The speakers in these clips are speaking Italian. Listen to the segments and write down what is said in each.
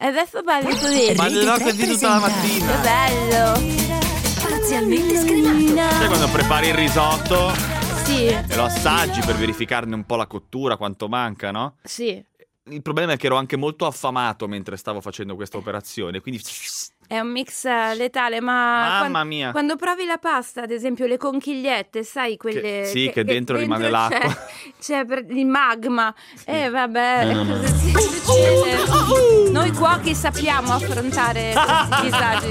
adesso parli così. Parlerò così tutta la mattina. Che bello. Parzialmente scremato. Sai quando prepari il risotto Sì, e lo assaggi per verificarne un po' la cottura, quanto manca, no? sì. Il problema è che ero anche molto affamato mentre stavo facendo questa operazione, quindi È un mix letale, ma mamma mia. quando provi la pasta, ad esempio le conchigliette, sai quelle che dentro rimane l'acqua. C'è il magma. Vabbè, cosa succede? Noi cuochi sappiamo affrontare questi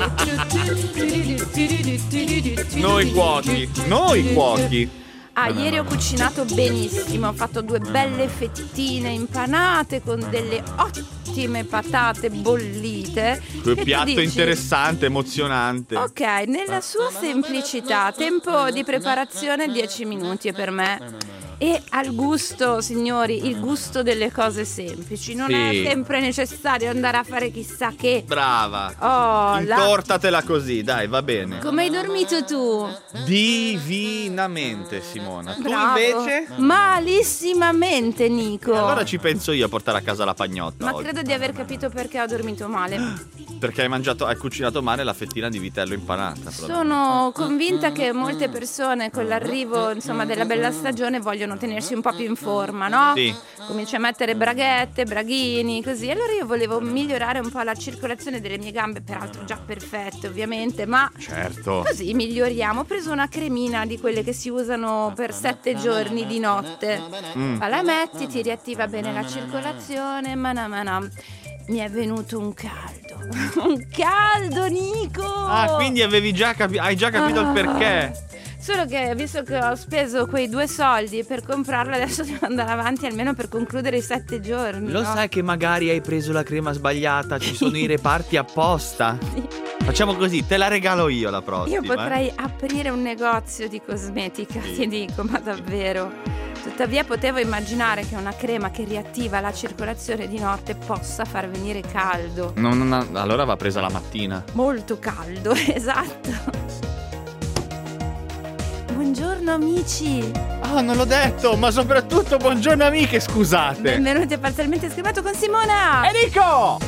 disagi. Noi cuochi. Ieri ho cucinato benissimo, ho fatto 2 belle fettine impanate con delle ottime patate bollite. Un E tu piatto dici, interessante, emozionante. ok, nella sua semplicità, tempo di preparazione 10 minuti per me. E al gusto, signori, il gusto delle cose semplici. Non è Sì. sempre necessario andare a fare chissà che. Brava. Oh, Intortatela così, dai, va bene. come hai dormito tu? Divinamente, Simona. Tu Bravo. invece? Malissimamente, Nico. Allora ci penso io a portare a casa la pagnotta Ma oggi. credo di aver capito perché ho dormito male. Perché hai cucinato male la fettina di vitello impanata. Sono convinta che molte persone con l'arrivo, insomma, della bella stagione vogliono tenersi un po' più in forma, no? Sì. Cominci a mettere braghette, braghini, così. Allora io volevo migliorare un po' la circolazione delle mie gambe, peraltro già perfette ovviamente, ma Certo. così miglioriamo. Ho preso una cremina di quelle che si usano per 7 giorni di notte. La metti, ti riattiva bene la circolazione, manam. Mi è venuto un caldo. Un caldo, Nico! Ah, quindi hai già capito il perché. Solo che visto che ho speso quei 2 soldi per comprarla, adesso devo andare avanti almeno per concludere i 7 giorni. Lo no? sai che magari hai preso la crema sbagliata? Ci sono i reparti apposta. Facciamo così, te la regalo io la prossima. Io potrei aprire un negozio di cosmetica, Sì. ti dico, ma davvero. Tuttavia potevo immaginare che una crema che riattiva la circolazione di notte possa far venire caldo. Allora va presa la mattina. Molto caldo, esatto. Buongiorno amici, Oh, non l'ho detto, ma soprattutto buongiorno amiche, scusate. benvenuti a Parzialmente Scremato con Simona. Enrico!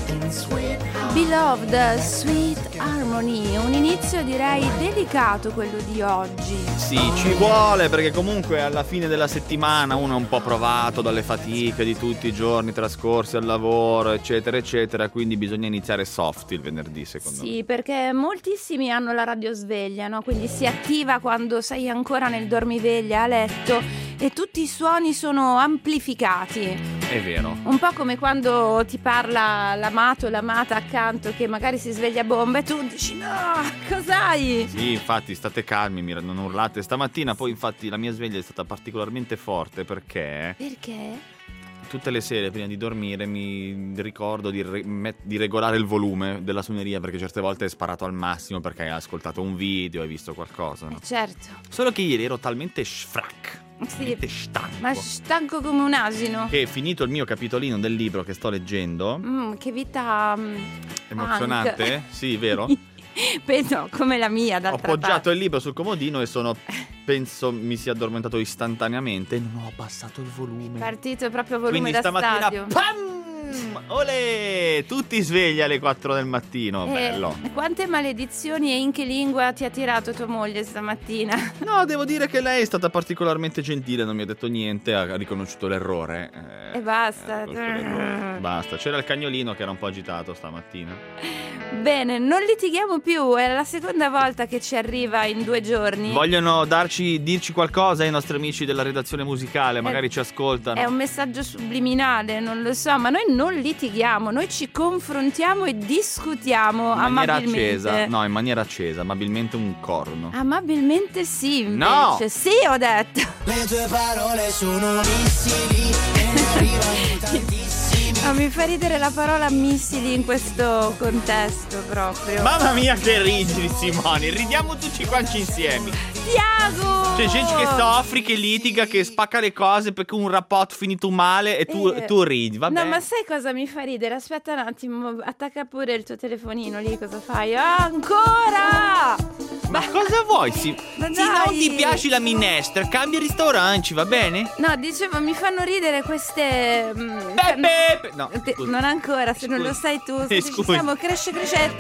Beloved, Sweet Harmony, un inizio direi delicato quello di oggi. Sì, ci vuole perché comunque alla fine della settimana uno è un po' provato dalle fatiche di tutti i giorni trascorsi al lavoro, eccetera, eccetera, quindi bisogna iniziare soft il venerdì, secondo me. Sì, perché moltissimi hanno la radiosveglia, no? Quindi si attiva quando sei ancora nel dormiveglia a letto e tutti i suoni sono amplificati. È vero. Un po' come quando ti parla l'amato o l'amata accanto che magari si sveglia a bomba e tu dici no, cos'hai? Sì, infatti state calmi, non urlate. Stamattina poi infatti la mia sveglia è stata particolarmente forte perché Perché? tutte le sere prima di dormire mi ricordo di regolare il volume della suoneria perché certe volte è sparato al massimo perché hai ascoltato un video, hai visto qualcosa, no? Certo. Solo che ieri ero talmente sfrac, Sì. talmente stanco, Ma stanco come un asino. che finito il mio capitolino del libro che sto leggendo, Che vita emozionante, punk. sì, vero? No, come la mia Ho d'altra poggiato parte. il libro sul comodino e penso mi sia addormentato istantaneamente e non ho abbassato il volume. Partito proprio a volume Quindi da stamattina, stadio. pam! Olè! Tutti svegli alle 4 del mattino, bello. Quante maledizioni e in che lingua ti ha tirato tua moglie stamattina? No, devo dire che lei è stata particolarmente gentile, non mi ha detto niente, ha riconosciuto l'errore. E basta. Basta, c'era il cagnolino che era un po' agitato stamattina. Bene, non litighiamo più, è la seconda volta che ci arriva in 2 giorni. Vogliono dirci qualcosa ai nostri amici della redazione musicale, magari ci ascoltano. È un messaggio subliminale, non lo so, ma noi non litighiamo, noi ci confrontiamo e discutiamo In maniera amabilmente. accesa, no, in maniera accesa, amabilmente un corno. Amabilmente sì, invece. No! Sì, ho detto. Le tue parole sono missili e ne arrivano tantissimi. No, mi fa ridere la parola missili in questo contesto proprio. Mamma mia che ridi, Simone, ridiamo tutti quanti insieme. Tiago! C'è gente che soffri, che litiga, che spacca le cose perché un rapporto finito male e tu ridi, vabbè. No, ma sai cosa mi fa ridere? Aspetta un attimo, attacca pure il tuo telefonino lì, cosa fai? Ah, ancora! Ma cosa vuoi? Se Ma non dai. ti piace la minestra, cambia ristorante, va bene? No, dicevo, mi fanno ridere queste... Pepe! No, scusa. non ancora, se non Scusa. lo sai tu. Scusa. Ci siamo, cresce.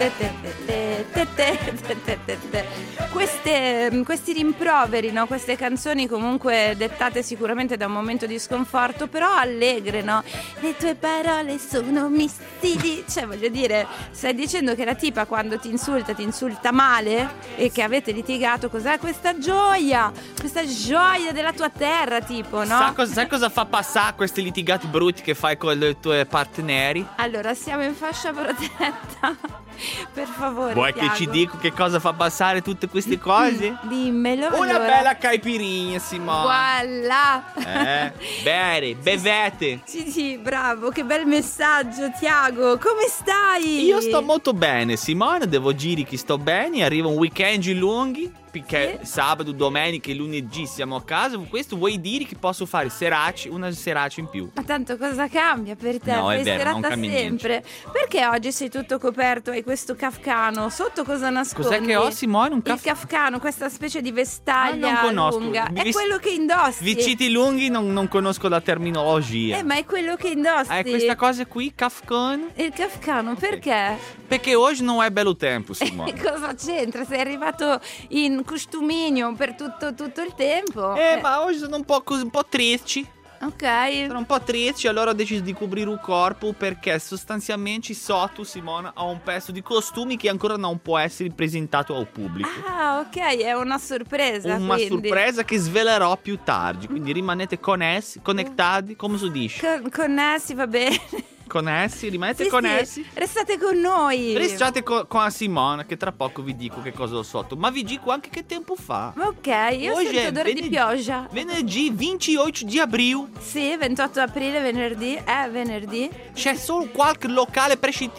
Questi rimproveri, no? Queste canzoni comunque dettate sicuramente da un momento di sconforto, però allegre, no? Le tue parole sono missili. Cioè, voglio dire, stai dicendo che la tipa quando ti insulta male e che avete litigato, cos'è questa gioia della tua terra, tipo, no? Sai cosa fa passare questi litigati brutti che fai con i tuoi parteneri? Allora, siamo in fascia protetta. Per favore, Vuoi Tiago. che ci dico che cosa fa passare tutte queste cose? Dimmelo. Una allora. bella caipirinha, Simone. Voilà. Bene, bevete. Sì, bravo, che bel messaggio, Tiago. Come stai? Io sto molto bene, Simone, devo dire che sto bene, arriva un weekend lunghi, perché Sì. sabato, domenica e lunedì siamo a casa, questo vuoi dire che posso fare una serace in più? Ma tanto cosa cambia per te? No, è Fai vero, serata non cambia sempre. Perché oggi sei tutto coperto, hai questo kafkano? Sotto cosa nascondi? Cos'è che ho, Simone? Un Il kafkano, questa specie di vestaglia non conosco. lunga. È Vis- quello che indossi. Vestiti lunghi non conosco la terminologia. Ma è quello che indossi. Questa cosa qui, Kafkan? Il kafkano, perché? Perché oggi non è bello tempo, Simone. Cosa c'entra? Sei arrivato in costuminio per tutto il tempo. Ma oggi sono un po' triste. Ok. Sono un po' triste, allora ho deciso di coprire il corpo perché sostanzialmente sotto, Simona, ho un pezzo di costumi che ancora non può essere presentato al pubblico. Ah, ok, è una sorpresa. Una quindi. sorpresa che svelerò più tardi, quindi rimanete connettati, come si dice? Connessi, va bene. Connessi, rimanete Sì, connessi. sì, restate con noi. Restate con Simona, che tra poco vi dico che cosa ho sotto. Ma vi dico anche che tempo fa. Ok, io Oggi sento è odore di venerdì. pioggia. Venerdì 28 di aprile. Sì, 28 aprile, venerdì. È venerdì. C'è solo qualche locale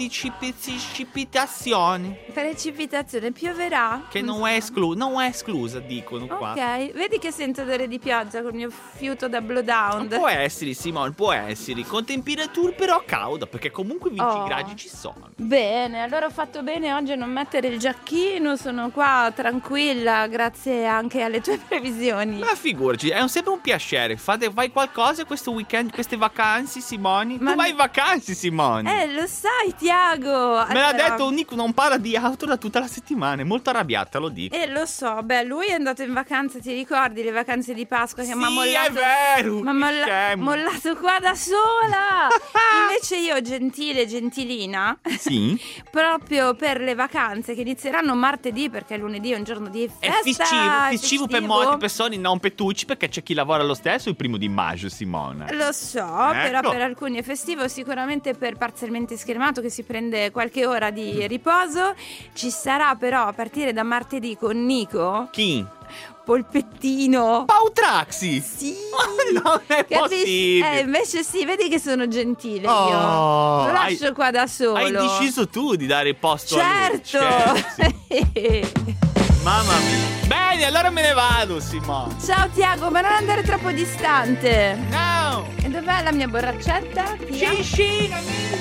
precipitazione Precipitazione, pioverà. che non è esclusa, dicono qua. Ok, vedi che sento odore di pioggia col mio fiuto da blowdown. Può essere, Simone, può essere. Con temperature però cauda, perché comunque 20 Oh. gradi ci sono. Bene, allora ho fatto bene oggi a non mettere il giacchino, sono qua tranquilla grazie anche alle tue previsioni. Ma figurati, è sempre un piacere. Fai qualcosa questo weekend, queste vacanze, Simone? Ma- Tu vai in vacanze, Simone? Lo sai, Tiago. Me l'ha Allora- detto un Nico, non parla di auto da tutta la settimana. È molto arrabbiata, lo dico. Lo so, beh, lui è andato in vacanza, ti ricordi le vacanze di Pasqua che mi ha Sì, mollato? è vero, Mi ha che scemo. mollato qua da sola. Invece io, gentilina, Sì? proprio per le vacanze che inizieranno martedì, perché lunedì è un giorno di È festa. festivo per molte persone, non per tutti, perché c'è chi lavora lo stesso il 1 maggio, Simone. Lo so, però Ecco. per alcuni è festivo, sicuramente per Parzialmente Schermato che si prende qualche ora di riposo. Ci sarà però a partire da martedì con Nico Chi? Polpettino. Pautraxi! Sì. Non è Capisci? possibile. Invece sì, vedi che sono gentile Oh, io. Lo lascio hai- qua da solo. Hai deciso tu di dare posto a lui. Certo. Sì. Mamma mia. Bene, allora me ne vado, Simone. Ciao Tiago, ma non andare troppo distante. No! E dov'è la mia borraccetta? Tia? Cin, amici!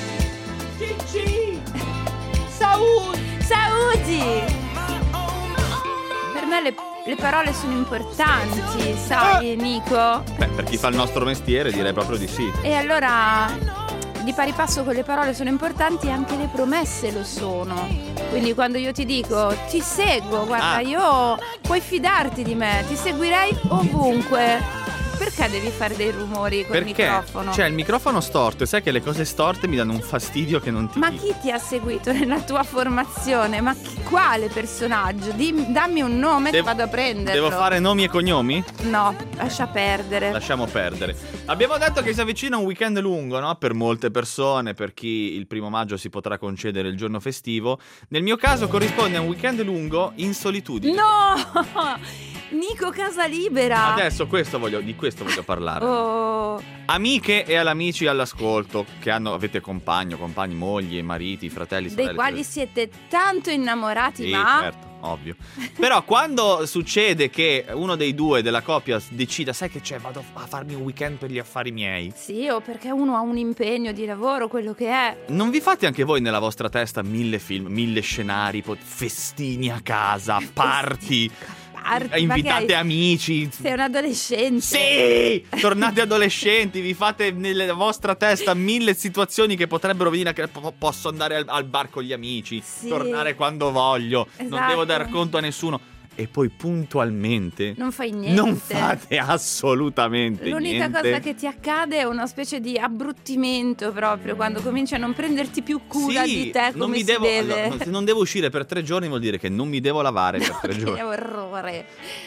Cin. Saluti! Per me le parole sono importanti, sai, Nico? Beh, per chi fa il nostro mestiere direi proprio di sì. E allora, di pari passo con le parole sono importanti, anche le promesse lo sono. Quindi quando io ti dico ti seguo, guarda, io puoi fidarti di me, ti seguirei ovunque. Perché devi fare dei rumori col Perché? microfono? C'è il microfono storto e sai che le cose storte mi danno un fastidio che non ti Ma dico. chi ti ha seguito nella tua formazione? Ma quale personaggio? Dammi un nome che vado a prenderlo. Devo fare nomi e cognomi? No, lascia perdere. Lasciamo perdere. Abbiamo detto che si avvicina un weekend lungo, no? Per molte persone, per chi il 1 maggio si potrà concedere il giorno festivo. Nel mio caso corrisponde a un weekend lungo in solitudine. No! Nico Casa Libera. Adesso di questo voglio parlare. Oh. Amiche e amici all'ascolto che avete compagni, mogli, mariti, fratelli, sorelle. Dei quali siete tanto innamorati, sì, ma... certo, ovvio. Però quando succede che uno dei due della coppia decida, sai che c'è, vado a farmi un weekend per gli affari miei. Sì, o perché uno ha un impegno di lavoro, quello che è. Non vi fate anche voi nella vostra testa 1000 film, 1000 scenari, festini a casa, party... invitate amici. Sei un adolescente. Sì! Tornate adolescenti, vi fate nella vostra testa 1000 situazioni che potrebbero venire. Che posso andare al bar con gli amici, sì, tornare quando voglio, esatto. Non devo dar conto a nessuno. E poi puntualmente non fai niente. Non fate assolutamente L'unica niente. cosa che ti accade è una specie di abbruttimento proprio quando cominci a non prenderti più cura di te come si deve. Allora, se non devo uscire per 3 giorni vuol dire che non mi devo lavare per 3 giorni. Che orrore.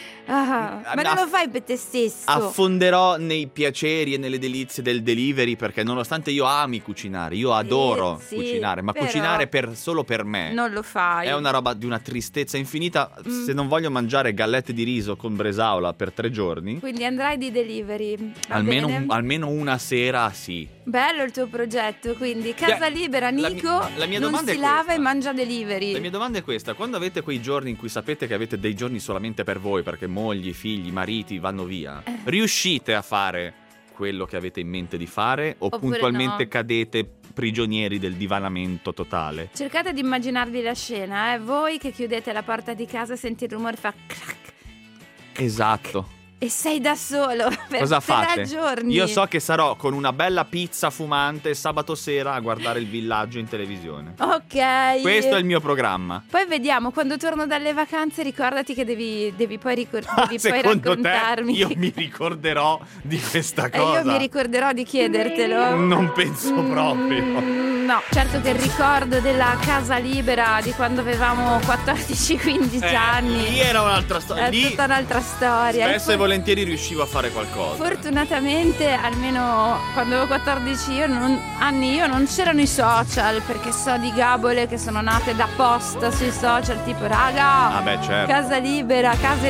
Ma non lo fai per te stesso. Affonderò nei piaceri e nelle delizie del delivery, perché nonostante io ami cucinare, io adoro cucinare, ma cucinare solo per me non lo fai. È una roba di una tristezza infinita. Se non voglio mangiare gallette di riso con bresaola per 3 giorni, quindi andrai di delivery. almeno una sera, sì. Bello il tuo progetto, quindi Casa Libera, Nico la mia non domanda si è lava questa. E mangia delivery. La mia domanda è questa: quando avete quei giorni in cui sapete che avete dei giorni solamente per voi, perché mogli, figli, mariti vanno via, riuscite a fare quello che avete in mente di fare o oppure puntualmente no? Cadete prigionieri del divanamento totale? Cercate di immaginarvi la scena, voi che chiudete la porta di casa e senti il rumore fa clac. Esatto. E sei da solo per Cosa 3 fate? giorni. Io so che sarò con una bella pizza fumante sabato sera a guardare Il Villaggio in televisione. Ok. Questo è il mio programma. Poi vediamo, quando torno dalle vacanze ricordati che devi poi poi Secondo raccontarmi. te io mi ricorderò di questa cosa? E io mi ricorderò di chiedertelo. Non penso proprio. No, certo che il ricordo della Casa Libera di quando avevamo 14-15 anni. Lì era un'altra storia. È tutta un'altra storia. Spesso e volentieri riuscivo a fare qualcosa. Fortunatamente, almeno quando avevo 14 anni, io non c'erano i social, perché so di gabole che sono nate da post sui social, tipo raga, certo. Casa Libera, case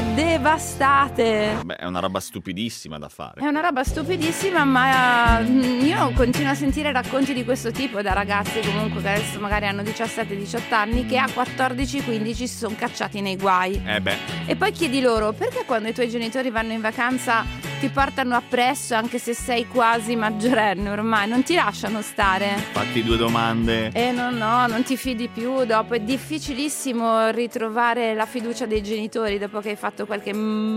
devastate. Beh, è una roba stupidissima da fare. È una roba stupidissima, ma io continuo a sentire racconti di questo tipo da ragazzi comunque che adesso magari hanno 17-18 anni, che a 14-15 si sono cacciati nei guai. E poi chiedi loro, perché quando i tuoi genitori vanno in vacanza ti portano appresso anche se sei quasi maggiorenne ormai, non ti lasciano stare? Fatti 2 domande. No, non ti fidi più dopo. È difficilissimo ritrovare la fiducia dei genitori dopo che hai fatto qualche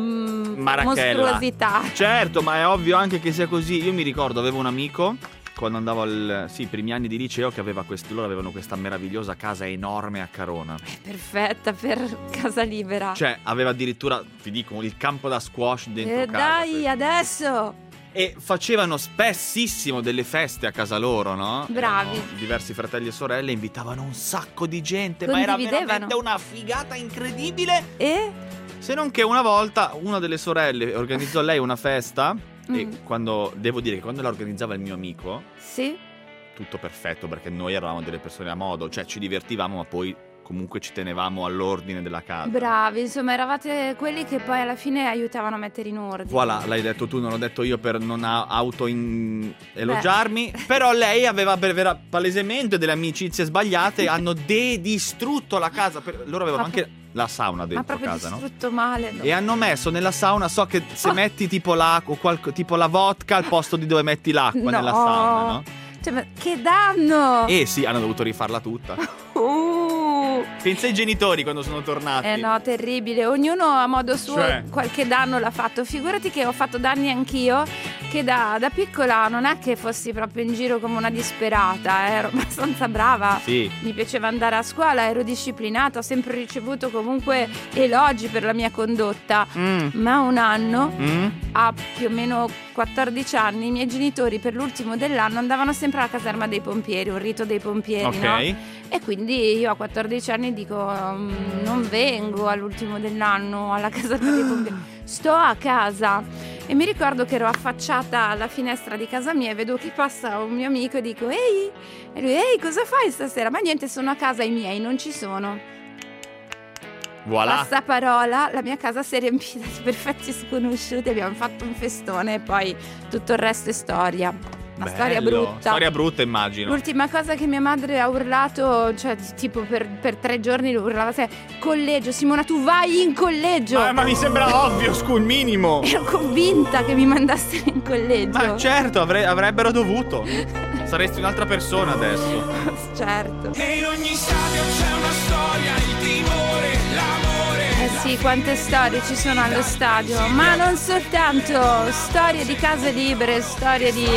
marachella, mostruosità. Certo, ma è ovvio anche che sia così. Io mi ricordo, avevo un amico quando andavo primi anni di liceo, che loro avevano questa meravigliosa casa enorme a Carona. Perfetta per Casa Libera. Cioè, aveva addirittura, ti dico, il campo da squash dentro casa. Dai, adesso! E facevano spessissimo delle feste a casa loro, no? Bravi. Erano diversi fratelli e sorelle, invitava un sacco di gente, ma era veramente una figata incredibile. E? Se non che una volta una delle sorelle organizzò lei una festa. E devo dire che quando la organizzava il mio amico, sì, tutto perfetto, perché noi eravamo delle persone a modo, cioè ci divertivamo, ma poi comunque ci tenevamo all'ordine della casa. Bravi, insomma eravate quelli che poi alla fine aiutavano a mettere in ordine. Voilà, l'hai detto tu, non l'ho detto io per non elogiarmi. Però lei aveva palesemente delle amicizie sbagliate, hanno distrutto la casa. Loro avevano anche la sauna dentro casa, no? Ma proprio distrutto male, no? E hanno messo nella sauna, so che se metti tipo l'acqua, tipo la vodka al posto di dove metti l'acqua nella sauna, no? Cioè, ma che danno! Sì, hanno dovuto rifarla tutta. Pensa ai genitori quando sono tornati. No, terribile. Ognuno a modo suo qualche danno l'ha fatto. Figurati che ho fatto danni anch'io, che da piccola non è che fossi proprio in giro come una disperata, ero abbastanza brava. Sì. Mi piaceva andare a scuola, ero disciplinata, ho sempre ricevuto comunque elogi per la mia condotta. Ma un anno, a più o meno 14 anni, i miei genitori per l'ultimo dell'anno andavano sempre alla caserma dei pompieri, un rito dei pompieri, no? E quindi io a 14 anni dico non vengo all'ultimo dell'anno alla caserma dei pompieri, sto a casa. E mi ricordo che ero affacciata alla finestra di casa mia e vedo che passa un mio amico e dico ehi, e lui, ehi, cosa fai stasera? Ma niente, sono a casa, i miei non ci sono. Voilà. Passaparola, la mia casa si è riempita di perfetti sconosciuti, abbiamo fatto un festone e poi tutto il resto è storia. Una storia brutta. Storia brutta, immagino. L'ultima cosa che mia madre ha urlato, cioè tipo per 3 giorni urlava collegio, Simona tu vai in collegio. Ma mi sembra ovvio, un minimo. Ero convinta che mi mandassero in collegio. Ma certo, avrebbero dovuto. Saresti un'altra persona adesso. Certo. E in ogni stadio c'è una storia, il timore, l'amore. Eh sì, quante storie ci sono allo stadio, ma non soltanto, storie di case libere, storie di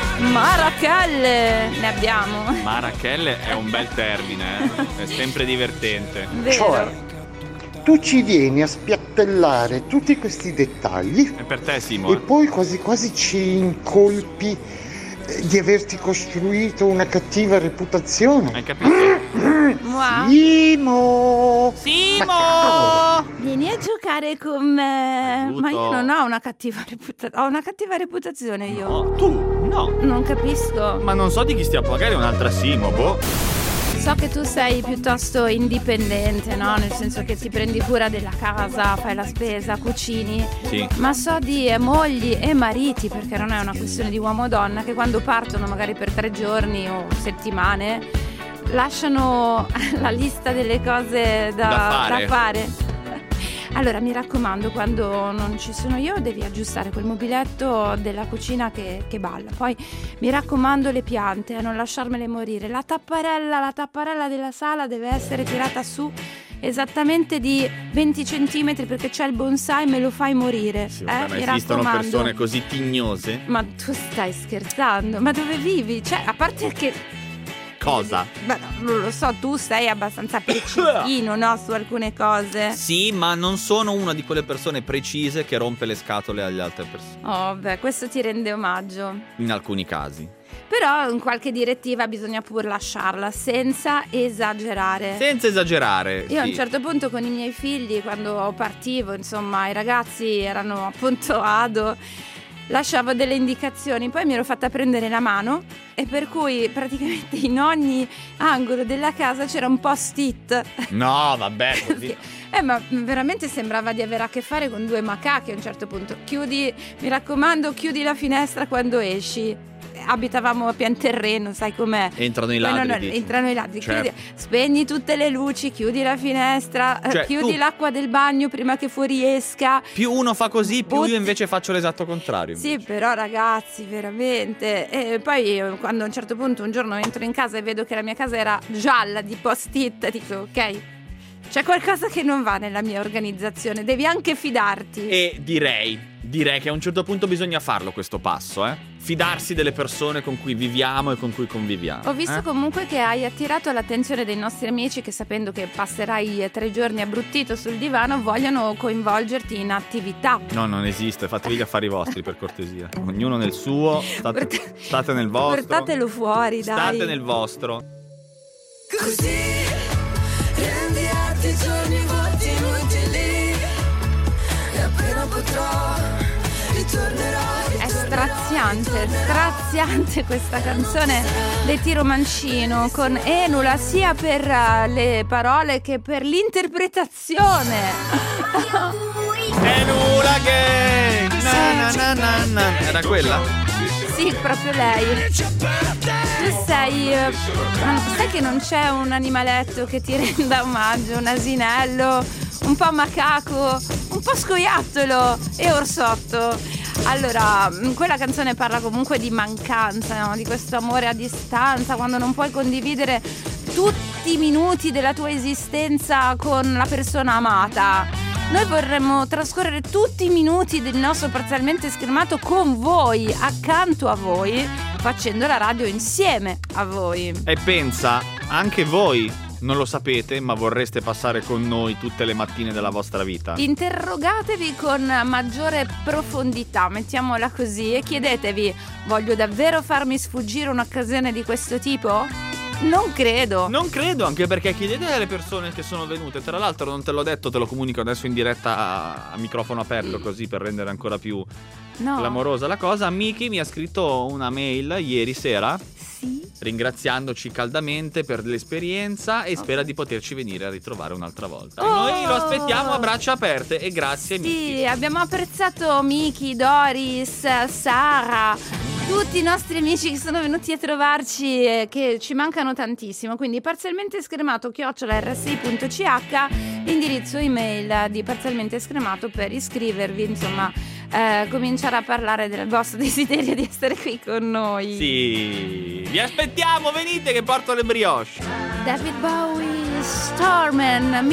marachelle, ne abbiamo. Marachelle è un bel termine, è sempre divertente. Vero. Cioè, tu ci vieni a spiattellare tutti questi dettagli È per te, e Simone. poi quasi quasi ci incolpi di averti costruito una cattiva reputazione. Hai capito? Mua. Simo! Simo! Vieni a giocare con me. Aiuto. Ma io non ho una cattiva reputazione. Ho una cattiva reputazione io. No, tu? No. Non capisco. Ma non so di chi stia, magari un'altra Simo, boh. So che tu sei piuttosto indipendente, no? Nel senso che ti prendi cura della casa, fai la spesa, cucini. Sì. Ma so di mogli e mariti, perché non è una questione di uomo o donna, che quando partono magari per 3 giorni o settimane lasciano la lista delle cose da fare. Allora mi raccomando, quando non ci sono io devi aggiustare quel mobiletto della cucina che balla. Poi mi raccomando le piante, non lasciarmele morire. La tapparella della sala deve essere tirata su esattamente di 20 centimetri, perché c'è il bonsai, me lo fai morire. Sì, vabbè, ma Mi esistono raccomando. persone così tignose? Ma tu stai scherzando? Ma dove vivi? Cioè, a parte che... Cosa? Beh, no, non lo so, tu sei abbastanza precisino, no? Su alcune cose. Sì, ma non sono una di quelle persone precise che rompe le scatole alle altre persone. Oh, beh, questo ti rende omaggio. In alcuni casi. Però in qualche direttiva bisogna pur lasciarla, senza esagerare. Senza esagerare. Io a sì. un certo punto con i miei figli, quando partivo, insomma, i ragazzi erano appunto ado, lasciavo delle indicazioni, poi mi ero fatta prendere la mano e per cui praticamente in ogni angolo della casa c'era un post-it. No, vabbè, così. Ma veramente sembrava di avere a che fare con 2 macachi a un certo punto. Mi raccomando, chiudi la finestra quando esci. Abitavamo a pian terreno, sai com'è? Entrano i Poi ladri. dici. entrano i ladri. Certo. Spegni tutte le luci, chiudi la finestra, Cioè, chiudi tu- l'acqua del bagno prima che fuoriesca. Più uno fa così, più Butti- io invece faccio l'esatto contrario. Sì, però ragazzi, veramente. E poi quando a un certo punto un giorno entro in casa e vedo che la mia casa era gialla di post-it, dico ok, c'è qualcosa che non va nella mia organizzazione, devi anche fidarti. E direi che a un certo punto bisogna farlo questo passo, Fidarsi delle persone con cui viviamo e con cui conviviamo. Ho visto comunque che hai attirato l'attenzione dei nostri amici che, sapendo che passerai 3 giorni abbruttito sul divano, vogliono coinvolgerti in attività. No, non esiste, fatevi gli affari vostri per cortesia. Ognuno nel suo, state nel vostro. Portatelo fuori, dai. State nel vostro. Così rendi altri giorni vuoti inutili e appena potrò ritornerò. È straziante questa canzone dei Tiro Mancino con Enula, sia per le parole che per l'interpretazione. Enula Gang! Era quella? Sì, proprio lei. Tu sai che non c'è un animaletto che ti renda omaggio, un asinello, un po' macaco, un po' scoiattolo e orsotto. Allora, quella canzone parla comunque di mancanza, no? Di questo amore a distanza, quando non puoi condividere tutti i minuti della tua esistenza con la persona amata. Noi vorremmo trascorrere tutti i minuti del nostro parzialmente schermato con voi, accanto a voi, facendo la radio insieme a voi. E pensa, anche voi non lo sapete, ma vorreste passare con noi tutte le mattine della vostra vita. Interrogatevi con maggiore profondità, mettiamola così, e chiedetevi: voglio davvero farmi sfuggire un'occasione di questo tipo? Non credo. Non credo, anche perché chiedete alle persone che sono venute. Tra l'altro non te l'ho detto, te lo comunico adesso in diretta a microfono aperto, così per rendere ancora più clamorosa la cosa. Miki mi ha scritto una mail ieri sera, ringraziandoci caldamente per l'esperienza e spera di poterci venire a ritrovare un'altra volta. Noi lo aspettiamo a braccia aperte e grazie Miki. Sì, abbiamo apprezzato Miki, Doris, Sara, tutti i nostri amici che sono venuti a trovarci, che ci mancano tantissimo. Quindi parzialmente scremato @rsi.ch, indirizzo email di Parzialmente Scremato per iscrivervi, insomma, cominciare a parlare del vostro desiderio di essere qui con noi. Sì, vi aspettiamo, venite che porto le brioche. David Bowie, Starman,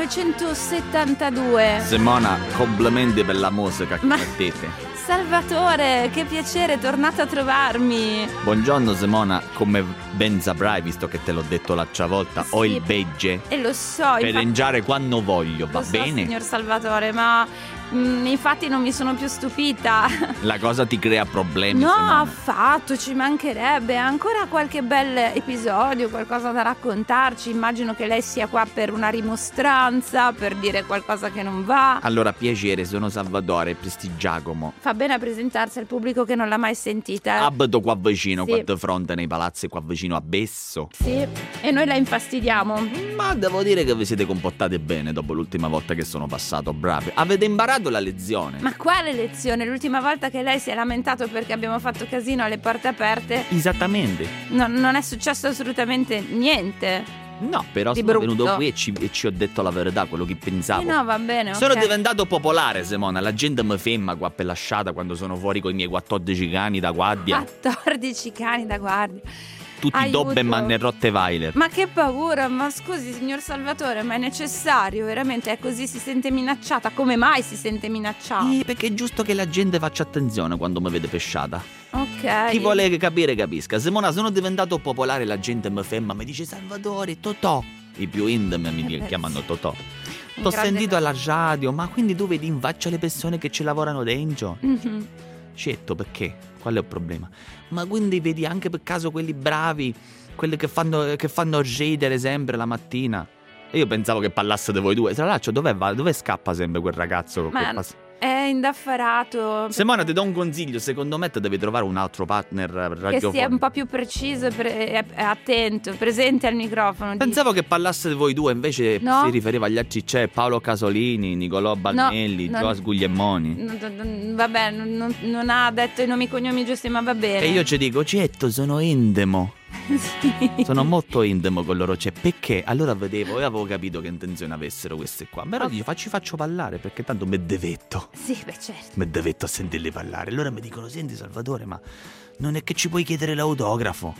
1972. Simona, complimenti per la musica che Ma- mettete. Salvatore, che piacere, tornato a trovarmi. Buongiorno Simona, come ben saprai, visto che te l'ho detto l'altra volta, ho Sì. il badge E lo so, per infatti, mangiare quando voglio, va lo so, bene? signor Salvatore, ma infatti non mi sono più stupita. La cosa ti crea problemi, No, Simona. affatto, ci mancherebbe. Ancora qualche bel episodio, qualcosa da raccontarci. Immagino che lei sia qua per una rimostranza, per dire qualcosa che non va. Allora, piacere, sono Salvatore, Prestigiacomo. Fa bene a presentarsi al pubblico che non l'ha mai sentita. Abito qua vicino, Sì. qua di fronte nei palazzi, qua vicino a Besso. Sì, e noi la infastidiamo. Ma devo dire che vi siete comportate bene dopo l'ultima volta che sono passato, bravi. Avete imparato la lezione. Ma quale lezione? L'ultima volta che lei si è lamentato perché abbiamo fatto casino alle porte aperte, Esattamente. non è successo assolutamente niente. No, però Di sono brutto. venuto qui e ci ho detto la verità, quello che pensavo. No, va bene, ok. Sono diventato popolare, Simona. La gente mi ferma qua per la sciata quando sono fuori con i miei 14 cani da guardia. 14 cani da guardia. Tutti Aiuto. Doberman e Rottweiler. Ma che paura, ma scusi signor Salvatore, ma è necessario? Veramente è così? Si sente minacciata? Come mai si sente minacciata? Perché è giusto che la gente faccia attenzione quando mi vede pesciata. Ok. Chi vuole capire capisca. Simona, sono diventato popolare, la gente mi ferma, mi dice Salvatore, Totò. I più intimi mi chiamano Totò. T'ho grande- sentito alla radio, ma quindi tu vedi in faccia le persone che ci lavorano dentro? Mhm. Certo, perché? Qual è il problema? Ma quindi vedi anche per caso quelli bravi, quelli che fanno ridere sempre la mattina? E io pensavo che parlasse di voi due. Tra l'altro, dove va? Dove scappa sempre quel ragazzo? Ma è indaffarato. Simona, ti do un consiglio. Secondo me te devi trovare un altro partner Che radiofonico. sia un po' più preciso e attento, presente al microfono. Pensavo che parlasse di voi due, invece No. si riferiva agli altri. C'è Paolo Casolini, Nicolò Balnelli, no. Gioas Guglielmoni. Vabbè, non ha detto i nomi e cognomi giusti, ma va bene. E io ci dico, certo, sono intimo. Sì. Sono molto intimo con loro, cioè perché? Allora vedevo e avevo capito che intenzione avessero queste qua. Però dico, ci faccio parlare perché tanto mi devetto. Sì, beh, certo. Mi devetto a sentirli parlare. Allora mi dicono, senti Salvatore, ma non è che ci puoi chiedere l'autografo?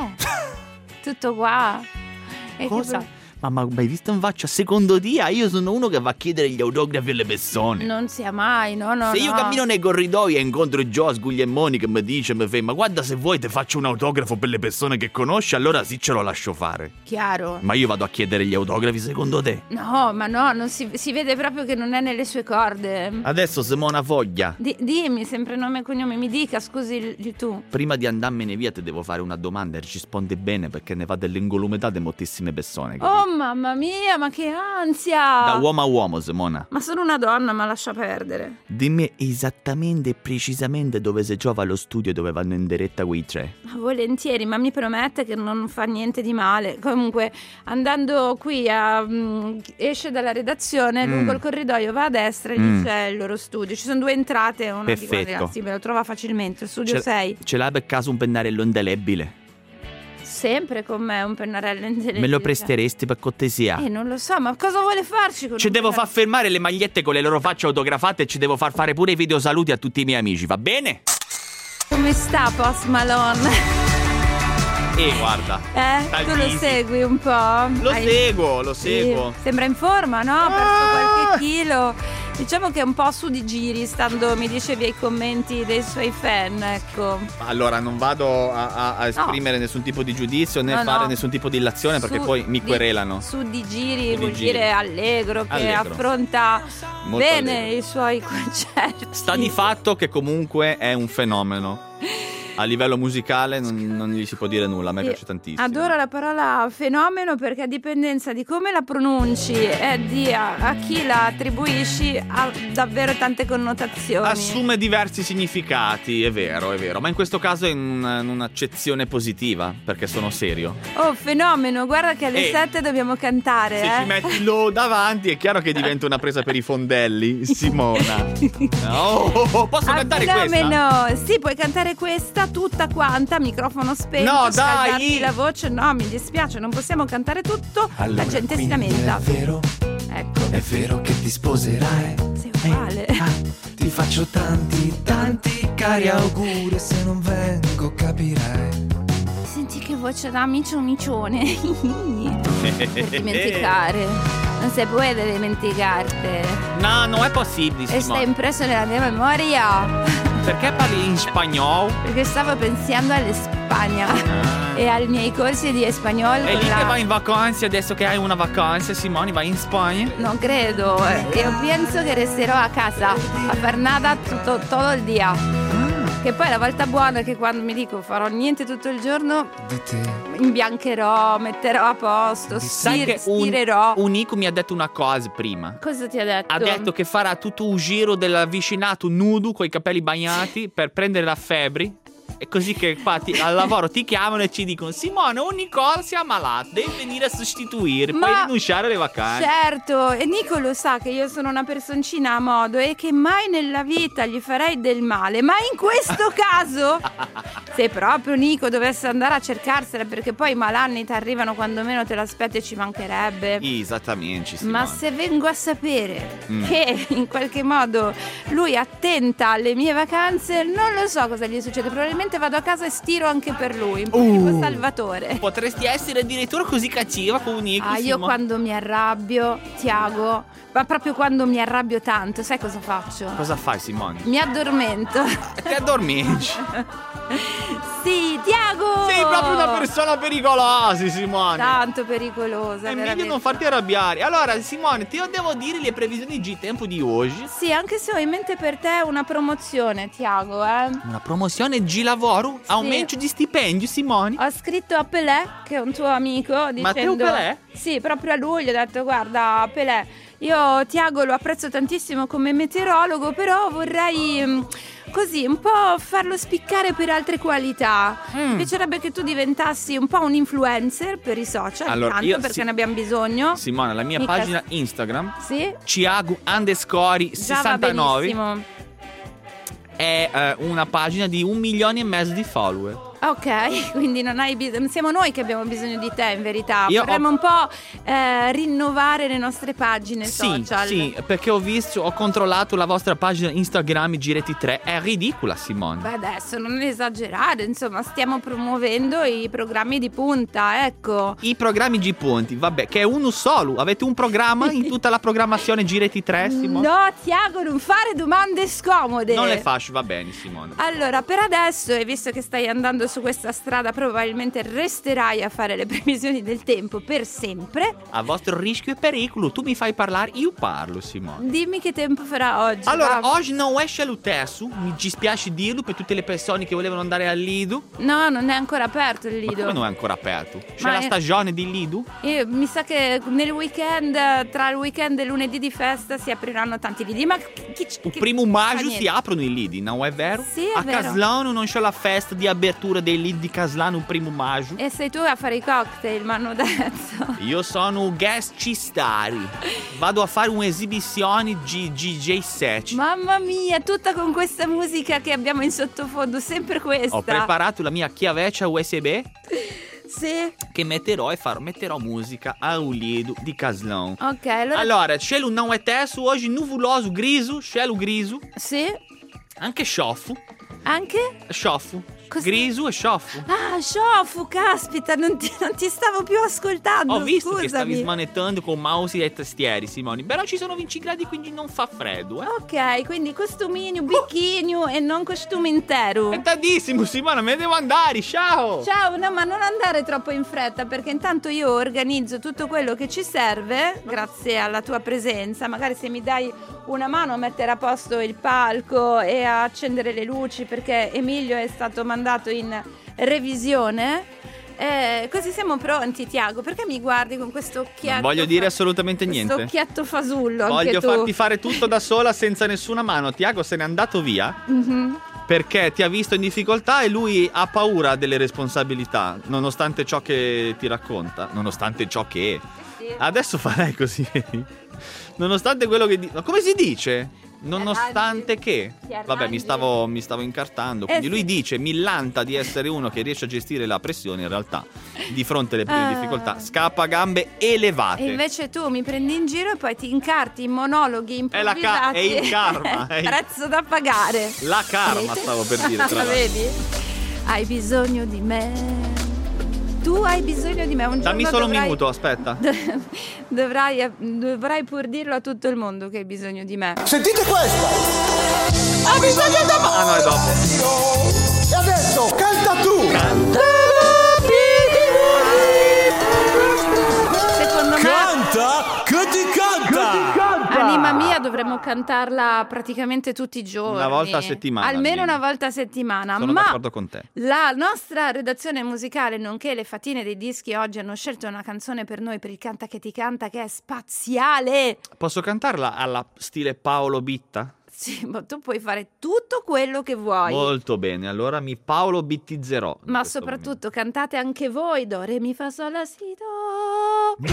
Tutto qua. E che Cosa? pro- Ma hai visto in faccia? Secondo dia, io sono uno che va a chiedere gli autografi alle persone. Non sia mai, no. Se io cammino nei corridoi e incontro Gioas Guglielmoni che mi dice, mi fa, ma guarda, se vuoi ti faccio un autografo per le persone che conosci, allora sì ce lo lascio fare. Chiaro. Ma io vado a chiedere gli autografi secondo te? No, ma no, non si vede proprio che non è nelle sue corde. Adesso Simona Foglia, Dimmi sempre nome e cognome, mi dica, scusi il tu. prima di andarmene via ti devo fare una domanda e rispondi bene perché ne va dell'incolumità di moltissime persone. capito? Oh mamma mia, ma che ansia! Da uomo a uomo, Simona. Ma sono una donna, ma lascia perdere. Dimmi esattamente e precisamente dove si trova lo studio dove vanno in diretta quei tre. Ma volentieri, ma mi promette che non fa niente di male. Comunque, andando qui esce dalla redazione, lungo il corridoio va a destra e lì c'è il loro studio. Ci sono due entrate, una di Perfetto. guardia, sì, me lo trova facilmente. Il studio 6. Ce l'hai per caso un pennarello indelebile? Sempre con me un pennarello indelebile. Me lo presteresti per cortesia? Non lo so, ma cosa vuole farci con Ci un devo far pennarello? fermare le magliette con le loro facce autografate e ci devo far fare pure i video saluti a tutti i miei amici, va bene? Come sta Post Malone? Guarda. Tu lo segui un po'? Lo seguo. Sì. Sembra in forma, no? Ha perso qualche chilo. Diciamo che è un po' su di giri, stando, mi dicevi, ai commenti dei suoi fan, ecco. Allora, non vado a esprimere nessun tipo di giudizio né No, fare no. nessun tipo di illazione perché Su poi mi di- querelano. Su di giri Su di vuol giri. dire allegro, che Allegro. affronta Molto bene allegro. i suoi concerti. Sta di fatto che comunque è un fenomeno. A livello musicale non gli si può dire nulla, a me piace tantissimo. Adoro la parola fenomeno perché a dipendenza di come la pronunci e a chi la attribuisci ha davvero tante connotazioni. Assume diversi significati, è vero, ma in questo caso è in un'accezione positiva, perché sono serio. Oh, fenomeno, guarda che alle 7 dobbiamo cantare. Se ci metti lo davanti è chiaro che diventa una presa per i fondelli, Simona. Posso cantare fenomeno. questa? Sì, puoi cantare questa tutta quanta, microfono spento. No, scaldarti dai! la voce. No, mi dispiace, non possiamo cantare tutto. Allora, la gente si quindi lamenta. è vero, Ecco, è vero che ti sposerai. sei uguale. Ti faccio tanti cari auguri e se non vengo capirai. Senti che voce da micione. Non dimenticare. Non si può dimenticarte. No, non è possibile, E stai Simona. impresso nella mia memoria. Perché parli in spagnolo? Perché stavo pensando all'Espagna e ai miei corsi di spagnolo. E con lì la- che vai in vacanze, adesso che hai una vacanza, Simone, vai in Spagna? Non credo, io penso che resterò a casa a far nada tutto il dia. Che poi la volta buona è che quando mi dico farò niente tutto il giorno, Di te imbiancherò, metterò a posto, Sai che stirerò. un Nico mi ha detto una cosa prima. Cosa ti ha detto? Ha detto che farà tutto un giro del vicinato nudo con i capelli bagnati per prendere la febbre. E così che qua al lavoro ti chiamano e ci dicono: Simone, un Nicola si è ammalato, devi venire a sostituire, Ma- puoi rinunciare alle vacanze. Certo, e Nico lo sa che io sono una personcina a modo e che mai nella vita gli farei del male, ma in questo caso, se proprio Nico dovesse andare a cercarsela, perché poi i malanni ti arrivano quando meno te l'aspetti e ci mancherebbe. Esattamente, Simone. Ma se vengo a sapere che in qualche modo lui attenta alle mie vacanze, non lo so cosa gli succede. Probabilmente vado a casa e stiro anche per lui, un po' tipo Salvatore. Potresti essere addirittura così cattiva con Nico. Io Simone. quando mi arrabbio, Tiago, ma proprio quando mi arrabbio tanto, sai cosa faccio? Cosa fai, Simone? Mi addormento. Ti addormenti. Sì, Tiago! Sei proprio una persona pericolosa, Simone. Tanto pericolosa, È meglio veramente. non farti arrabbiare. Allora, Simone, ti devo dire le previsioni G-Tempo di oggi. Sì, anche se ho in mente per te una promozione, Tiago, Una promozione G-Lavoro, aumento di stipendio, Simone. Ho scritto a Pelé, che è un tuo amico, dicendo... Matteo Pelé? Sì, proprio a lui gli ho detto: guarda, Pelé, io Tiago lo apprezzo tantissimo come meteorologo, però vorrei così un po' farlo spiccare per altre qualità. Mi piacerebbe che tu diventassi un po' un influencer per i social, Allora, tanto io- perché sì. ne abbiamo bisogno. Simone, la mia Mica- pagina Instagram, Sì? Ciagu_69, Già va benissimo. è una pagina di 1,5 milioni di follower. Ok, quindi non hai bisogno. Siamo noi che abbiamo bisogno di te, in verità. Io Vorremmo un po' rinnovare le nostre pagine Sì, social. sì, perché ho controllato la vostra pagina Instagram Giretti3, è ridicola, Simone. Beh, adesso non esagerare, insomma, stiamo promuovendo i programmi di punta, ecco. I programmi G-Punti, vabbè, che è uno solo. Avete un programma in tutta la programmazione Giretti3, Simone? No, Tiago, non fare domande scomode. Non le faccio, va bene, Simone. Allora, per adesso, e visto che stai andando su questa strada, probabilmente resterai a fare le previsioni del tempo per sempre. A vostro rischio e pericolo, tu mi fai parlare, io parlo, Simone. Dimmi che tempo farà oggi. Allora, va? oggi non esce l'utesso, mi dispiace dirlo per tutte le persone che volevano andare al Lido. No, non è ancora aperto il Ma Lido. come non è ancora aperto? C'è Ma la è- stagione di Lido? Mi sa che nel weekend, tra il weekend e lunedì di festa, si apriranno tanti lidi. Ma Il primo maggio niente. si aprono i lidi, non è vero? Sì, è a vero. Caslano non c'è la festa di apertura dei lidi di Caslano il primo maggio. E sei tu a fare i cocktail, mi hanno detto. Io sono un guest cistari. Vado a fare un'esibizione DJ set. Mamma mia, tutta con questa musica che abbiamo in sottofondo, sempre questa. Ho preparato la mia chiavetta USB Sì. che metterò e metterò musica a un lido di Caslano. Ok, allora. Allora, cielo non è tesso, oggi nuvoloso, griso, cielo griso, Sì. anche scioffu, Anche? scioffu, Cos'è? griso e scioffu. Ah, Sciofu, caspita, non ti Non ti stavo più ascoltando. Ho visto scusami. che stavi smanettando con mouse e tastieri, Simone. Però ci sono 20 gradi, quindi non fa freddo, Ok, quindi costumino, bichinio e non costume intero. È tardissimo, Simone, me ne devo andare, ciao! Ciao, no, ma non andare troppo in fretta, perché intanto io organizzo tutto quello che ci serve, grazie alla tua presenza. Magari se mi dai una mano a mettere a posto il palco e a accendere le luci, perché Emilio è stato mandato in revisione. Così siamo pronti, Tiago. Perché mi guardi con questo occhietto? Non voglio dire assolutamente niente. Questo occhietto fasullo, anche Voglio tu. farti fare tutto da sola senza nessuna mano. Tiago se n'è andato via perché ti ha visto in difficoltà e lui ha paura delle responsabilità, nonostante ciò che ti racconta. Nonostante ciò che... Adesso farei così. Nonostante quello che ma come si dice? Nonostante che vabbè, mi stavo incartando. Quindi lui dice, millanta di essere uno che riesce a gestire la pressione. In realtà di fronte alle prime difficoltà scappa a gambe elevate. E invece tu mi prendi in giro e poi ti incarti in monologhi improvvisati. È il karma. È il prezzo da pagare. La karma, stavo per dire, tra l'altro. Vedi? Hai bisogno di me. Tu hai bisogno di me. Un Dammi giorno solo un minuto, aspetta. Dovrai pur dirlo a tutto il mondo che hai bisogno di me. Sentite questo! Ho bisogno di me! Ah no, è dopo. E adesso canta tu! Secondo me, Canta che ti canta! Anima mia, dovremmo cantarla praticamente tutti i giorni. Una volta a settimana, Almeno almeno. una volta a settimana. Sono d'accordo con te. La nostra redazione musicale, nonché le fatine dei dischi, oggi hanno scelto una canzone per noi, per il Canta che ti canta, che è spaziale. Posso cantarla alla stile Paolo Bitta? Sì, ma tu puoi fare tutto quello che vuoi. Molto bene, allora mi Paolo Bittizzerò. Ma soprattutto cantate anche voi do, re, mi, fa, sol, la, si, do.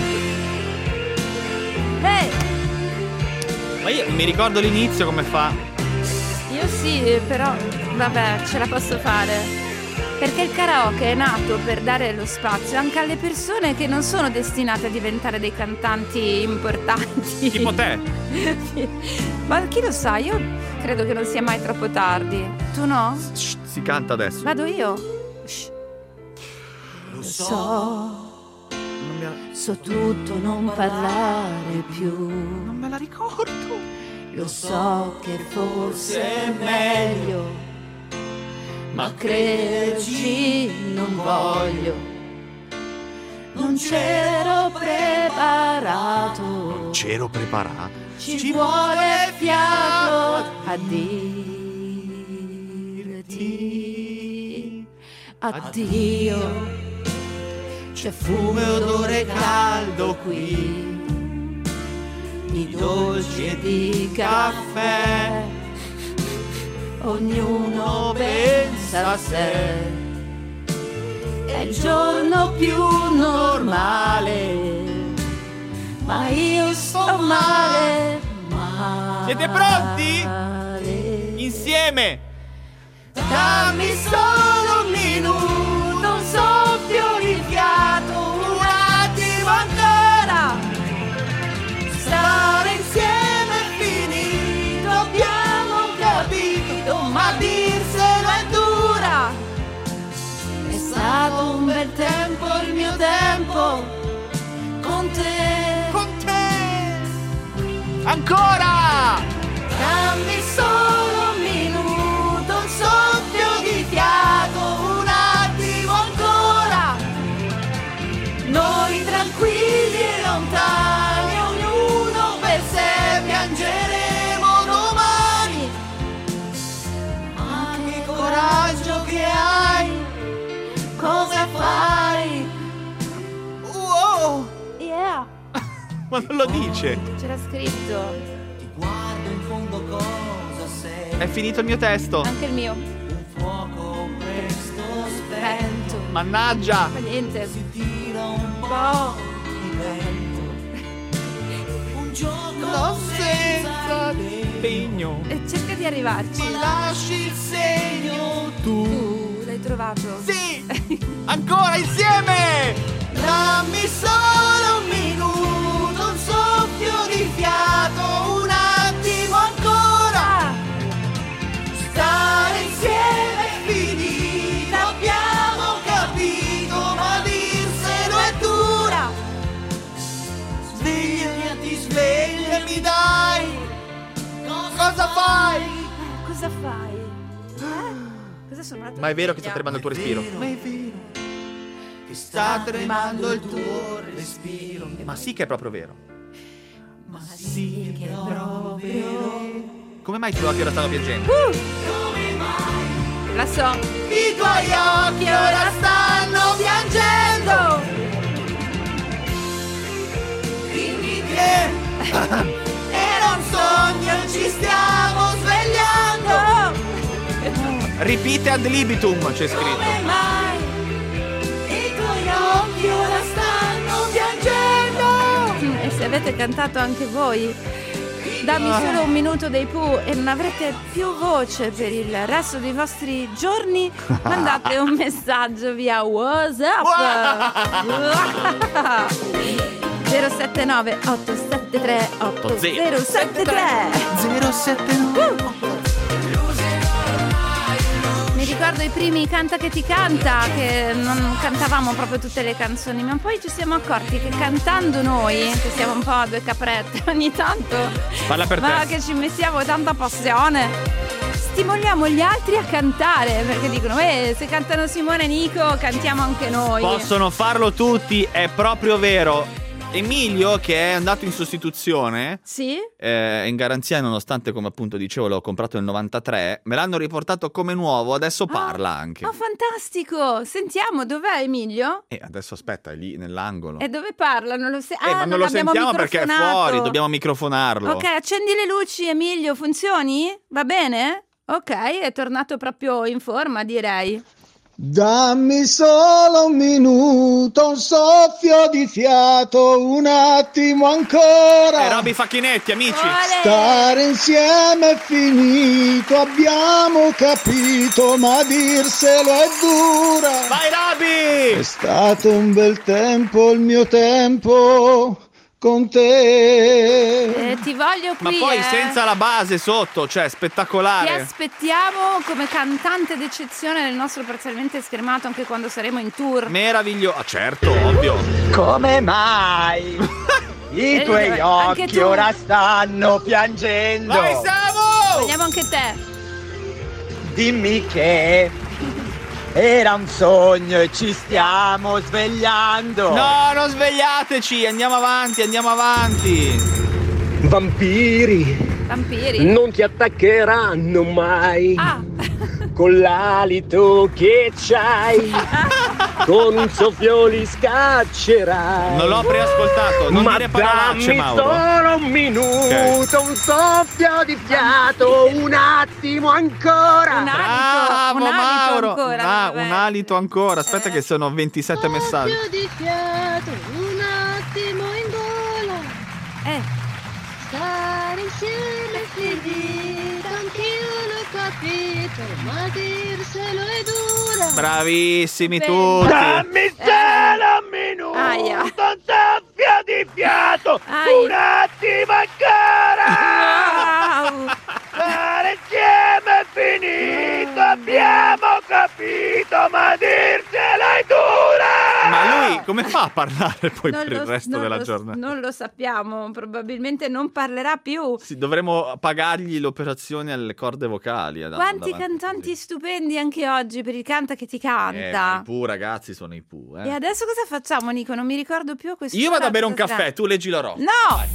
Ma io mi ricordo l'inizio come fa. Io sì, però vabbè, ce la posso fare. Perché il karaoke è nato per dare lo spazio anche alle persone che non sono destinate a diventare dei cantanti importanti. Tipo te. Ma chi lo sa, io credo che non sia mai troppo tardi. Tu no? Shh, si canta adesso. Vado io. Shh. Lo so. So tutto, non parlare più. Non me la ricordo. Lo so che forse è meglio, ma crederci non voglio. Non c'ero preparato. C'ero preparato. Ci vuole fiato a dirti addio. C'è fumo e odore caldo qui, di dolci e di caffè. Ognuno pensa a sé. È il giorno più normale, ma io sto male, male. Siete pronti? Insieme. Dammi solo un minuto, un soffio di fiato, un attimo ancora. Stare insieme è finito, abbiamo capito, ma dirselo è dura. È stato un bel tempo il mio tempo con te. Con te. Ancora. Dammi solo un minuto, un soffio di fiato, un attimo ancora. Noi tranquilli e lontani, ognuno per sé, piangeremo domani. Ma che coraggio che hai, cosa fai? Wow. Yeah, Ma non lo dice. c'era scritto. Guardo in fondo cosa sei. È finito il mio testo. Anche il mio. Un fuoco presto Spento. Mannaggia. Fa niente. tira un po' Oh. di vento. Un giorno Senza impegno. E cerca di arrivarci. Lasci il segno tu. L'hai trovato? Sì. Ancora insieme. Dammi solo un minuto, un soffio di fiato, un attimo ancora. Stare insieme è finita, abbiamo capito, ma dirselo sveglia, ti sveglia, mi dai. Cosa fai? Cosa fai? Cosa sono? Ma è vero che sta tremando il tuo respiro? Ma è vero che sta tremando il tuo respiro. Ma sì che è proprio vero. Ma sì che è proprio vero. Come mai i tuoi occhi ora stanno piangendo? La so. I tuoi occhi ora stanno piangendo. Dimmi che era un sogno, ci stiamo svegliando. Ripite ad libitum, c'è scritto. Come mai i tuoi occhi ora stanno piangendo? E se avete cantato anche voi, dammi solo un minuto dei Pooh e non avrete più voce per il resto dei vostri giorni, mandate un messaggio via WhatsApp 079 873 8073 079. Mi ricordo i primi Canta che ti canta, che non cantavamo proprio tutte le canzoni, ma poi ci siamo accorti che cantando noi, che siamo un po' due caprette ogni tanto, Parla per ma te. che ci mettiamo tanta passione, stimoliamo gli altri a cantare, perché dicono se cantano Simone e Nico cantiamo anche noi. Possono farlo tutti, è proprio vero. Emilio, che è andato in sostituzione, Sì? in garanzia, nonostante, come appunto dicevo, l'ho comprato nel 93, me l'hanno riportato come nuovo, adesso parla anche. Oh, fantastico! Sentiamo, dov'è Emilio? E adesso aspetta, è lì nell'angolo. E dove parla? Non lo ma non lo l'abbiamo sentiamo perché è microfonato. fuori, dobbiamo microfonarlo. Ok, accendi le luci, Emilio, funzioni? Va bene? Ok, è tornato proprio in forma, direi. Dammi solo un minuto, un soffio di fiato, un attimo ancora. Roby Facchinetti, amici. Stare insieme è finito, abbiamo capito, ma dirselo è dura. Vai Roby! È stato un bel tempo il mio tempo con te. Ti voglio Ma qui, poi senza la base sotto, cioè Ti spettacolare. aspettiamo come cantante d'eccezione nel nostro parzialmente schermato anche quando saremo in tour. Meraviglioso. Ah, certo, ovvio. Come mai i tuoi Anche occhi tu. ora stanno piangendo? Vai Samu! Vogliamo anche te. Dimmi che era un sogno e ci stiamo svegliando. No, non svegliateci, andiamo avanti, andiamo avanti. Vampiri Vampiri. non ti attaccheranno mai. Ah, Con l'alito che c'hai, con un soffio li scaccerai. Non l'ho preascoltato, non Ma dire parolacce, dammi Mauro. solo un minuto, un soffio di fiato, un attimo ancora. un Bravo alito Mauro. ancora. Ah, vabbè. un alito ancora. Aspetta che sono 27 messaggi. di fiato, un attimo in gola. Stare insieme è finita, anch'io l'ho capito, ma dirselo è dura. Bravissimi Bene. tutti. Dammi solo un minuto, Aia. un soffio di fiato, Ai. un attimo ancora. Wow. Stare insieme è finito, abbiamo capito, ma dirselo è dura. Ma lui come fa a parlare poi Non per il resto non della lo- giornata? Non lo sappiamo, probabilmente non parlerà più. Sì, dovremmo pagargli l'operazione alle corde vocali. Quanti cantanti stupendi anche oggi per il Canta che ti canta. I Pooh, ragazzi, sono i Pooh. E adesso cosa facciamo, Nico? Non mi ricordo più questo. Io vado a bere un caffè, tu leggi l'oroscopo. No!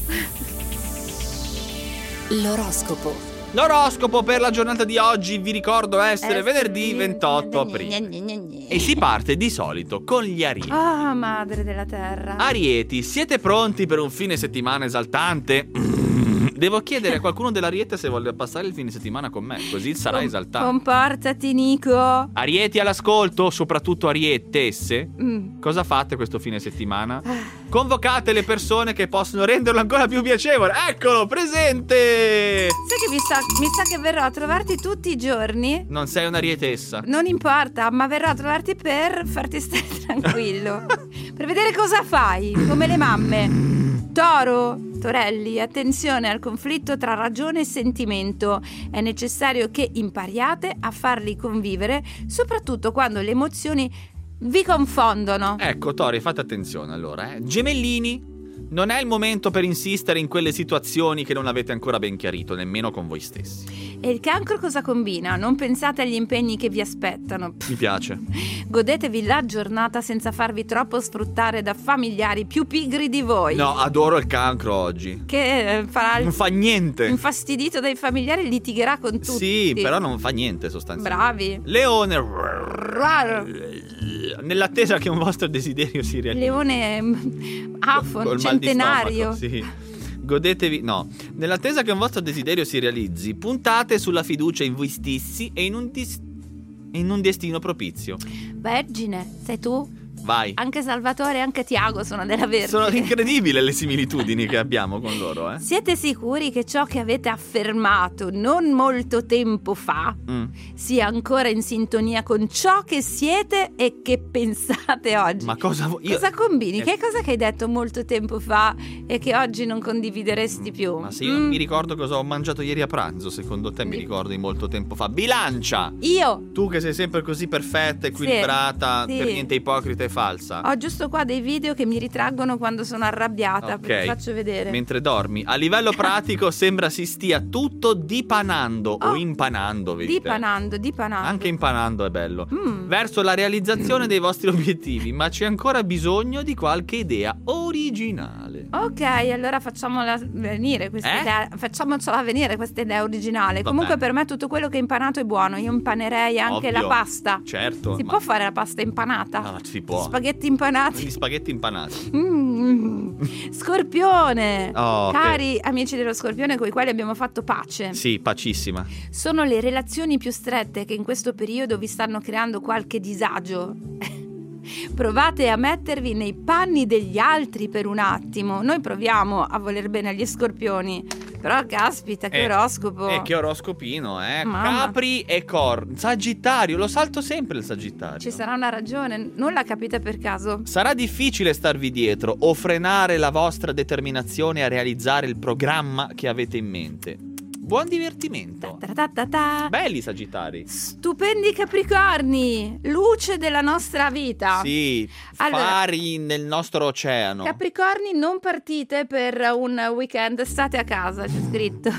L'oroscopo. L'oroscopo per la giornata di oggi, vi ricordo, essere venerdì 28 aprile. E si parte di solito con gli Arieti. Ah, madre della terra. Arieti, siete pronti per un fine settimana esaltante? Devo chiedere a qualcuno dell'Ariete se vuole passare il fine settimana con me, così sarà esaltante. Comportati, Nico. Arieti all'ascolto, soprattutto Arietesse. Mm. Cosa fate questo fine settimana? Convocate le persone che possono renderlo ancora più piacevole. Eccolo, presente! Sai che mi sa che verrò a trovarti tutti i giorni? Non sei un'arietessa. Non importa, ma verrò a trovarti per farti stare tranquillo. Per vedere cosa fai, come le mamme. Torelli, attenzione al conflitto tra ragione e sentimento. È necessario che impariate a farli convivere, soprattutto quando le emozioni vi confondono. Ecco, Tori, fate attenzione allora. Gemellini, Non è il momento per insistere in quelle situazioni che non avete ancora ben chiarito, nemmeno con voi stessi. E il cancro cosa combina? Non pensate agli impegni che vi aspettano. Mi piace. Godetevi la giornata senza farvi troppo sfruttare da familiari più pigri di voi. No, adoro il cancro oggi. Che farà non fa niente. Infastidito dai familiari, litigherà con tutti. Sì, però non fa niente sostanzialmente. Bravi. Leone. Nell'attesa che un vostro desiderio si realizzi. Leone afon, centenario. Sì. Godetevi. No. Nell'attesa che un vostro desiderio si realizzi, puntate sulla fiducia in voi stessi e in un destino propizio. Vergine, sei tu? Vai. Anche Salvatore e anche Tiago sono della Vergine. Sono incredibili le similitudini che abbiamo con loro, Siete sicuri che ciò che avete affermato non molto tempo fa sia ancora in sintonia con ciò che siete e che pensate oggi? Ma cosa cosa combini? Che cosa che hai detto molto tempo fa e che oggi non condivideresti più? Ma se io mi ricordo cosa ho mangiato ieri a pranzo, secondo te mi ricordi molto tempo fa? Bilancia! Io? Tu che sei sempre così perfetta, equilibrata, sì. per niente ipocrita e falsa. Ho giusto qua dei video che mi ritraggono quando sono arrabbiata, perché faccio vedere. Mentre dormi. A livello pratico sembra si stia tutto dipanando o impanando, vedi? Dipanando. Anche impanando è bello. Verso la realizzazione dei vostri obiettivi, ma c'è ancora bisogno di qualche idea originale. Ok, allora facciamola venire questa idea. Facciamocela venire questa idea originale. Comunque per me tutto quello che è impanato è buono. Io impanerei anche la pasta. Certo. Si può fare la pasta impanata? No, si può. Spaghetti impanati. Gli spaghetti impanati. Scorpione. Cari amici dello Scorpione con i quali abbiamo fatto pace. Sì, pacissima. Sono le relazioni più strette che in questo periodo vi stanno creando qualche disagio. Provate a mettervi nei panni degli altri per un attimo. Noi proviamo a voler bene agli Scorpioni, però caspita, che oroscopo. Che oroscopino, Mamma. Capri e Sagittario, lo salto sempre il Sagittario. Ci sarà una ragione, non la capite per caso. Sarà difficile starvi dietro o frenare la vostra determinazione a realizzare il programma che avete in mente. Buon divertimento. Belli Sagittari. Stupendi Capricorni, luce della nostra vita. Sì, fari nel nostro oceano. Capricorni, non partite per un weekend, state a casa, c'è scritto.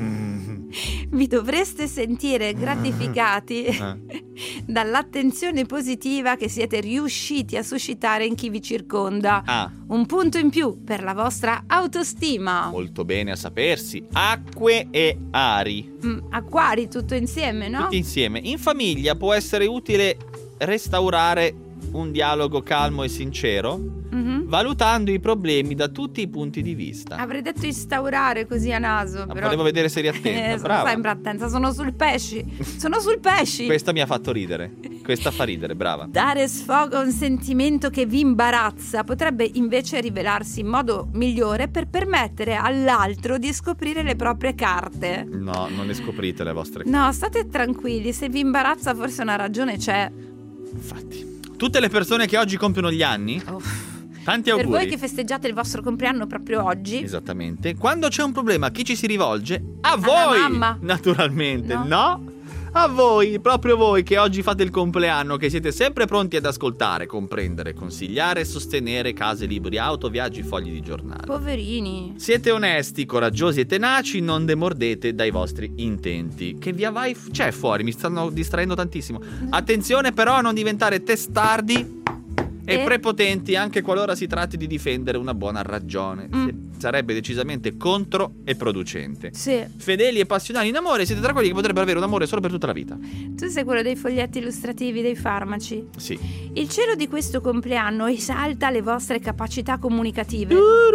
Vi dovreste sentire gratificati dall'attenzione positiva che siete riusciti a suscitare in chi vi circonda. Un punto in più per la vostra autostima. Molto bene a sapersi. Acque e Ari. Acquari tutto insieme, no? Tutti insieme. In famiglia può essere utile restaurare un dialogo calmo e sincero, valutando i problemi da tutti i punti di vista. Avrei detto instaurare così a naso, però volevo vedere se eri attenta. Brava. Sempre attenta, sono sul pesci. Sono sul pesci. Questa mi ha fatto ridere. Questa fa ridere, brava. Dare sfogo a un sentimento che vi imbarazza potrebbe invece rivelarsi in modo migliore per permettere all'altro di scoprire le proprie carte. No, non le scoprite le vostre carte. No, state tranquilli, se vi imbarazza forse una ragione c'è. Infatti. Tutte le persone che oggi compiono gli anni, tanti auguri. Per voi che festeggiate il vostro compleanno proprio oggi. Esattamente. Quando c'è un problema, a chi ci si rivolge? A voi! Alla mamma. Naturalmente, no? A voi, proprio voi che oggi fate il compleanno, che siete sempre pronti ad ascoltare, comprendere, consigliare e sostenere case, libri, auto, viaggi, fogli di giornale. Poverini. Siete onesti, coraggiosi e tenaci, non demordete dai vostri intenti. Che via vai? C'è fuori, mi stanno distraendo tantissimo. Attenzione però a non diventare testardi e prepotenti anche qualora si tratti di difendere una buona ragione. Sarebbe decisamente contro e producente. Sì. Fedeli e passionali in amore, siete tra quelli che potrebbero avere un amore solo per tutta la vita. Tu sei quello dei foglietti illustrativi dei farmaci. Sì. Il cielo di questo compleanno esalta le vostre capacità comunicative.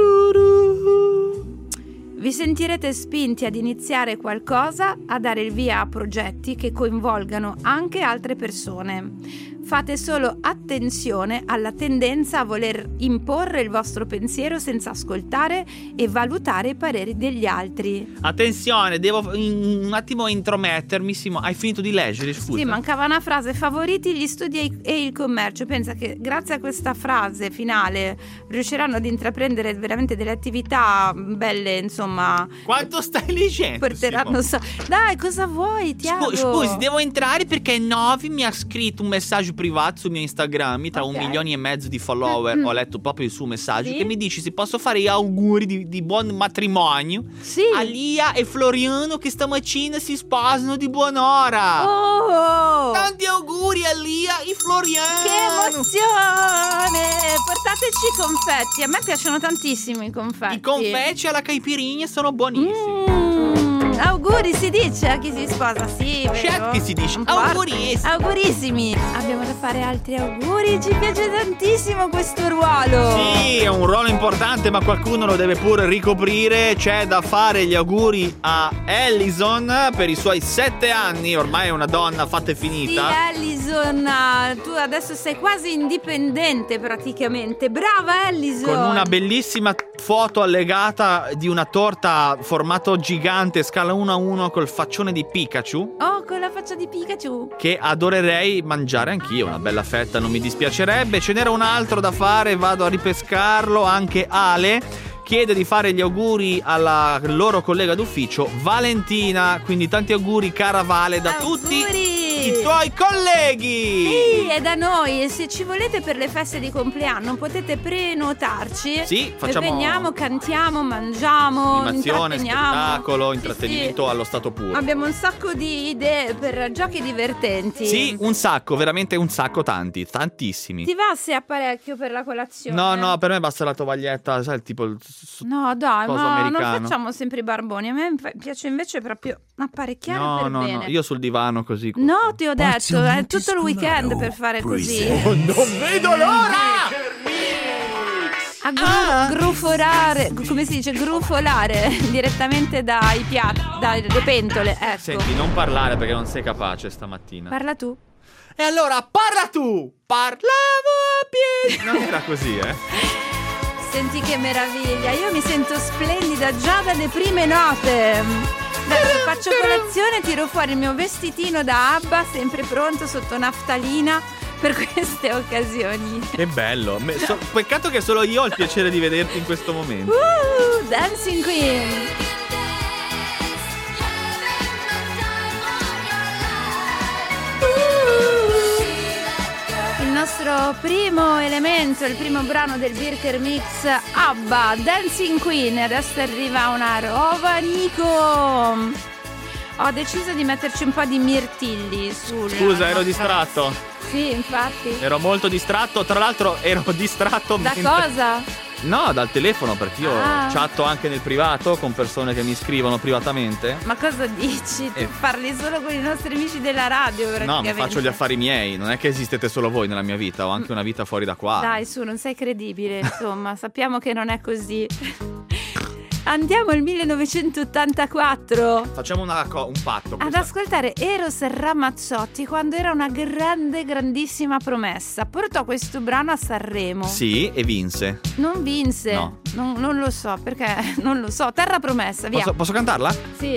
Vi sentirete spinti ad iniziare qualcosa, a dare il via a progetti che coinvolgano anche altre persone. Fate solo attenzione alla tendenza a voler imporre il vostro pensiero senza ascoltare e valutare i pareri degli altri. Attenzione, devo un attimo intromettermi. Hai finito di leggere, scusa? Sì, mancava una frase: favoriti gli studi e il commercio. Pensa che grazie a questa frase finale riusciranno ad intraprendere veramente delle attività belle, insomma. Quanto stai leggendo? Porteranno Dai, cosa vuoi, Tiago? Scusi, devo entrare perché Novi mi ha scritto un messaggio privato sul mio Instagram tra 1,5 milioni di follower. Ho letto proprio il suo messaggio che mi dice se posso fare gli auguri di buon matrimonio a Lia e Floriano che stamattina si sposano di buon'ora. Tanti auguri a Lia e Floriano. Che emozione! Portateci i confetti. A me piacciono tantissimo i confetti. I confetti alla caipirinha sono buonissimi. Auguri si dice a chi si sposa, sì, vero? Certo che si dice, augurissimi. Abbiamo da fare altri auguri, ci piace tantissimo questo ruolo. Sì, è un ruolo importante, ma qualcuno lo deve pure ricoprire. C'è da fare gli auguri a Ellison per i suoi 7 anni, ormai è una donna fatta e finita. Sì, Ellison, tu adesso sei quasi indipendente praticamente. Brava Ellison. Con una bellissima foto allegata di una torta formato gigante scala 1:1 col faccione di Pikachu. Oh, con la faccia di Pikachu. Che adorerei mangiare anch'io, una bella fetta, non mi dispiacerebbe. Ce n'era un altro da fare, vado a ripescarlo. Anche Ale chiede di fare gli auguri alla loro collega d'ufficio Valentina. Quindi tanti auguri, cara Vale, da tutti i tuoi colleghi. Sì, è da noi. E se ci volete per le feste di compleanno potete prenotarci. Sì, facciamo. E veniamo, cantiamo, mangiamo, animazione, spettacolo, intrattenimento allo stato puro. Abbiamo un sacco di idee per giochi divertenti. Sì, un sacco, veramente un sacco, tantissimi. Ti va se apparecchio per la colazione? No, per me basta la tovaglietta, sai, tipo no, dai, ma americano. non facciamo sempre i barboni. A me piace invece proprio apparecchiare per bene. No, io sul divano così. No, ti ho detto, è tutto il weekend per fare così. Non vedo l'ora! A grufolare, come si dice, grufolare direttamente dai piatti, dalle pentole, ecco. Senti, non parlare perché non sei capace stamattina. Parla tu. E allora parla tu! Parlavo a piedi. Non era così, Senti che meraviglia, io mi sento splendida già dalle prime note. Adesso faccio colazione, tiro fuori il mio vestitino da Abba, sempre pronto sotto naftalina per queste occasioni. Che bello, peccato che solo io ho il piacere di vederti in questo momento. Dancing Queen. Il nostro primo elemento, il primo brano del Birker Mix, Abba, Dancing Queen. Adesso arriva una roba, Nico. Ho deciso di metterci un po' di mirtilli sul... Scusa, ero distratto. Sì, infatti. Ero molto distratto, tra l'altro ero distratto... Da cosa? No, dal telefono, perché io chatto anche nel privato con persone che mi scrivono privatamente. Ma cosa dici? Tu parli solo con i nostri amici della radio praticamente. No, ma faccio gli affari miei, non è che esistete solo voi nella mia vita, ho anche una vita fuori da qua. Dai, su, non sei credibile, insomma, sappiamo che non è così. Andiamo al 1984. Facciamo un patto. Ad ascoltare Eros Ramazzotti quando era una grandissima promessa. Portò questo brano a Sanremo. Sì, e vinse. Non vinse. No. Non lo so, perché non lo so. Terra promessa, via. Posso cantarla? Sì.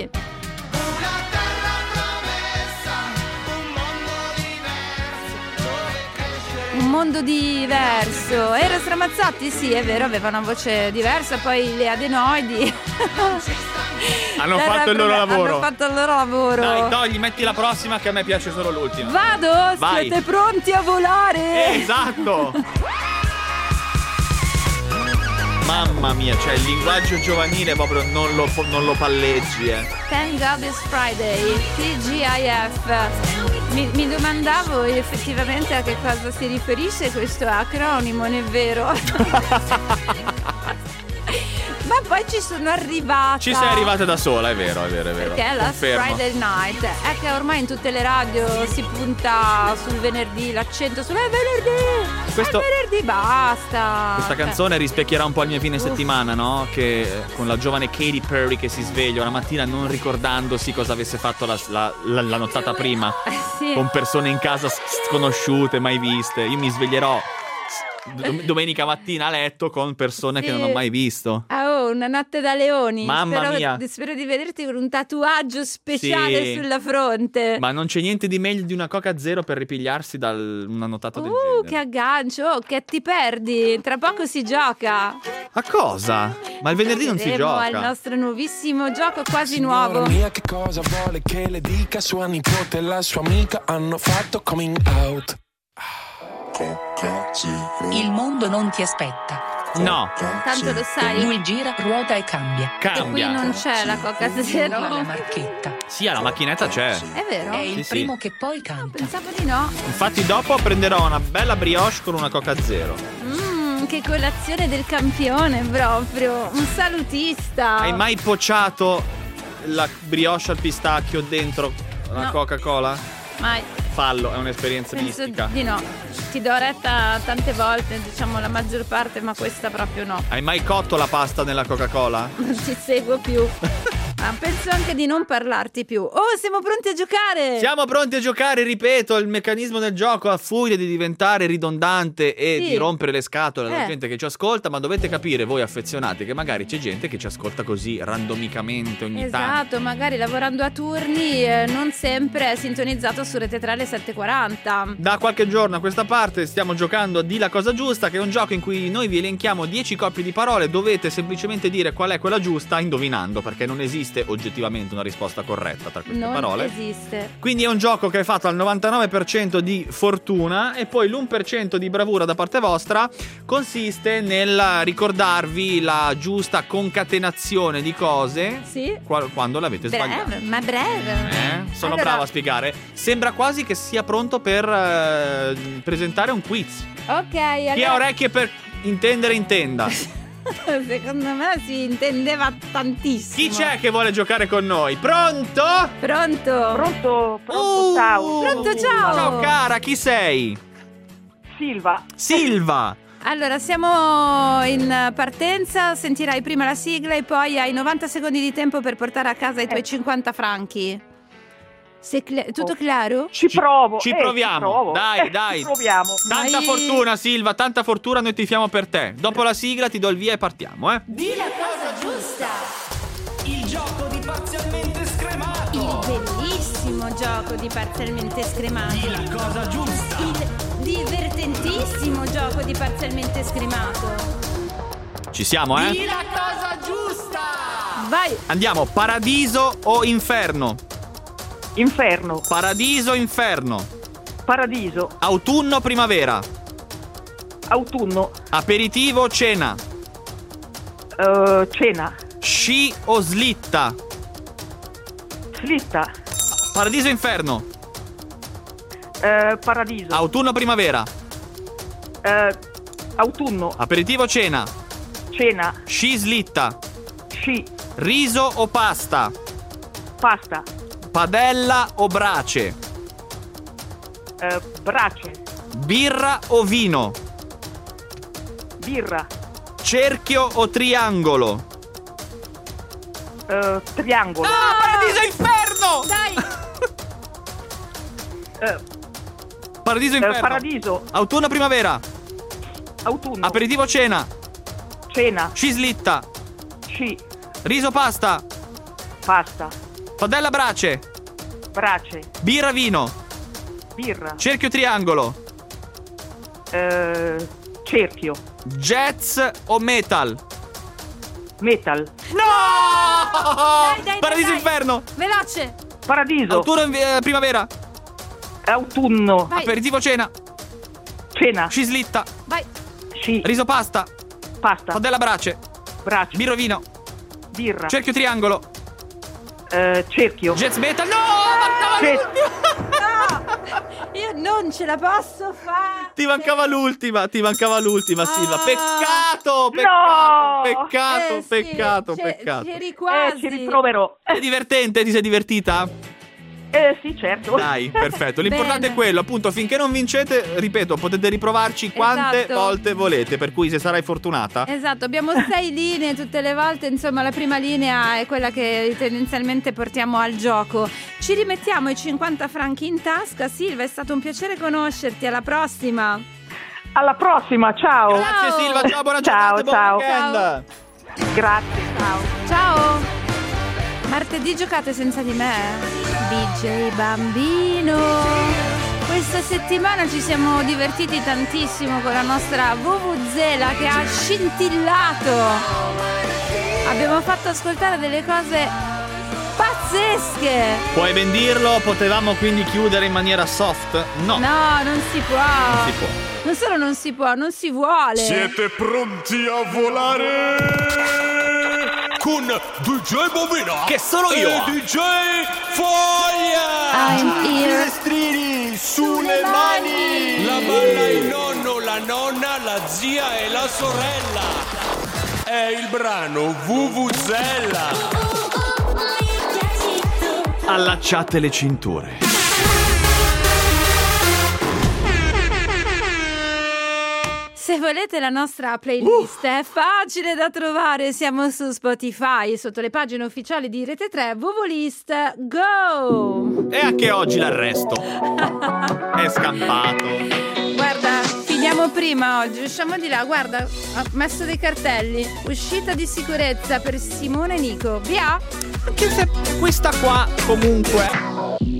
Un mondo diverso. Eros Ramazzotti, sì, è vero, aveva una voce diversa. Poi le adenoidi hanno fatto il loro lavoro. Dai, togli, metti la prossima che a me piace solo l'ultima. Vado? Vai. Siete pronti a volare? Esatto. Mamma mia, cioè il linguaggio giovanile proprio non lo palleggi, Thank God It's Friday, TGIF. Mi domandavo effettivamente a che cosa si riferisce questo acronimo, non è vero? Ma poi ci sono arrivata. Ci sei arrivata da sola, è vero. Perché è la Friday Night. È che ormai in tutte le radio si punta sul venerdì, l'accento sul venerdì. È venerdì, basta. Questa canzone rispecchierà un po' il mio fine settimana, no? Che con la giovane Katy Perry che si sveglia una mattina non ricordandosi cosa avesse fatto la nottata prima. Sì. Con persone in casa sconosciute, mai viste. Io mi sveglierò domenica mattina a letto con persone che non ho mai visto. Una notte da leoni. Mamma mia. Spero di vederti con un tatuaggio speciale sulla fronte. Ma non c'è niente di meglio di una Coca Zero per ripigliarsi da una nottata del genere. Che aggancio, che ti perdi. Tra poco si gioca. A cosa? Ma il venerdì non si gioca. Al nostro nuovissimo gioco, quasi nuovo. Mia, che cosa vuole che le dica? Sua nipote e la sua amica hanno fatto coming out. Il mondo non ti aspetta. No. Tanto lo sai. Lui gira, ruota e cambia. E qui non c'è la Coca Zero. La marchetta. Sì, la macchinetta c'è. È vero? È il Sì, primo sì. che poi canta. Pensavo di no. Infatti dopo prenderò una bella brioche con una Coca Zero. Che colazione del campione proprio. Un salutista. Hai mai pocciato la brioche al pistacchio dentro la No. Coca-Cola? Mai. Fallo, è un'esperienza Penso mistica. di no. Ti do retta tante volte, diciamo la maggior parte, ma questa proprio no. Hai mai cotto la pasta nella Coca-Cola? Non ti seguo più. Ma penso anche di non parlarti più. Oh, siamo pronti a giocare! Siamo pronti a giocare, ripeto, il meccanismo del gioco ha furia di diventare ridondante e Sì. di rompere le scatole alla Eh. gente che ci ascolta, ma dovete capire voi affezionati che magari c'è gente che ci ascolta così randomicamente ogni tanto. Esatto, magari lavorando a turni, non sempre è sintonizzato su Rete 3 alle 7:40. Da qualche giorno a questa parte stiamo giocando a Di la cosa giusta, che è un gioco in cui noi vi elenchiamo 10 coppie di parole, dovete semplicemente dire qual è quella giusta indovinando, perché non esiste oggettivamente una risposta corretta tra queste Non parole. esiste. Quindi è un gioco che è fatto al 99% di fortuna e poi l'1% di bravura da parte vostra consiste nel ricordarvi la giusta concatenazione di cose Sì. quando l'avete sbagliata. Breve, ma breve. Sono Allora- bravo a spiegare. Sembra quasi che sia pronto per presentare un quiz. Ok, Chi ha allora orecchie per intendere intenda. secondo me si intendeva tantissimo. Chi c'è che vuole giocare con noi? Pronto? Pronto? Pronto, ciao. Pronto, ciao. Ciao cara, chi sei? Silva. Silva. Allora, siamo in partenza, sentirai prima la sigla e poi hai 90 secondi di tempo per portare a casa i tuoi 50 franchi. Tutto chiaro? Ci provo. Ci ci proviamo. provo. Dai. Ci proviamo. Tanta Noi- fortuna Silva, tanta fortuna, noi tifiamo per te. Dopo la sigla ti do il via e partiamo, Di la cosa giusta. Il gioco di parzialmente scremato. Il bellissimo gioco di parzialmente scremato. Di la cosa giusta. Il divertentissimo gioco di parzialmente scremato. Ci siamo, Di la cosa giusta. Vai. Andiamo, paradiso o inferno? Inferno. Paradiso, inferno. Paradiso. Autunno, primavera. Autunno. Aperitivo o cena? Cena. Sci o slitta? Slitta. Paradiso, inferno. Paradiso. Autunno, primavera. Autunno. Aperitivo o cena? Cena. Sci, slitta. Sci. Riso o pasta? Pasta. Padella o brace? Brace. Birra o vino? Birra. Cerchio o triangolo? Triangolo. Paradiso, inferno! Dai. Paradiso, inferno. Paradiso. Autunno, primavera. Autunno. Aperitivo, cena. Cena. Sci, slitta. Sci. Riso, pasta. Pasta. Padella, brace. Brace. Birra, vino. Birra. Cerchio, triangolo. Cerchio. Jazz o metal? Metal. No! Dai, Paradiso, dai. inferno. Veloce. Paradiso. Autunno, primavera. Autunno. Vai. Aperitivo, cena. Cena. Sci, slitta. Vai. Sci. Riso, pasta. Pasta. Padella, brace. Brace. Birra, vino. Birra. Cerchio, triangolo. Cerchio. Jazz, metal. No! Io non ce la posso fare. Ti mancava l'ultima, Silva. Peccato, No! peccato, Sì, peccato. c'eri quasi. Ci riproverò. È divertente? Ti sei divertita? Sì, certo. Dai, perfetto. L'importante Bene. è quello, appunto, finché non vincete, ripeto, potete riprovarci quante Esatto. volte volete, per cui se sarai fortunata. Esatto, abbiamo 6 linee tutte le volte, insomma la prima linea è quella che tendenzialmente portiamo al gioco. Ci rimettiamo i 50 franchi in tasca. Silva, è stato un piacere conoscerti, alla prossima. Alla prossima, ciao. Grazie Silva, ciao, buona Ciao, giornata, buon ciao. weekend. Grazie, ciao. Ciao. Martedì giocate senza di me, DJ Bambino. Questa settimana ci siamo divertiti tantissimo con la nostra Vuvuzela che ha scintillato. Abbiamo fatto ascoltare delle cose pazzesche. Puoi ben dirlo, potevamo quindi chiudere in maniera soft? No. No, non si può. Non si può. Non solo non si può, non si vuole. Siete pronti a volare? Con DJ Bobina, che sono io, e DJ Foglia. I'm here. Finestrini sulle mani. La balla il nonno, la nonna, la zia e la sorella. È il brano Vuvuzela. Allacciate le cinture. Se volete la nostra playlist è facile da trovare, siamo su Spotify, sotto le pagine ufficiali di Rete 3, Vovolist, go! E anche oggi l'arresto è scampato. Guarda, finiamo prima oggi, usciamo di là, guarda, ho messo dei cartelli, uscita di sicurezza per Simone e Nico, via! Anche se questa qua comunque...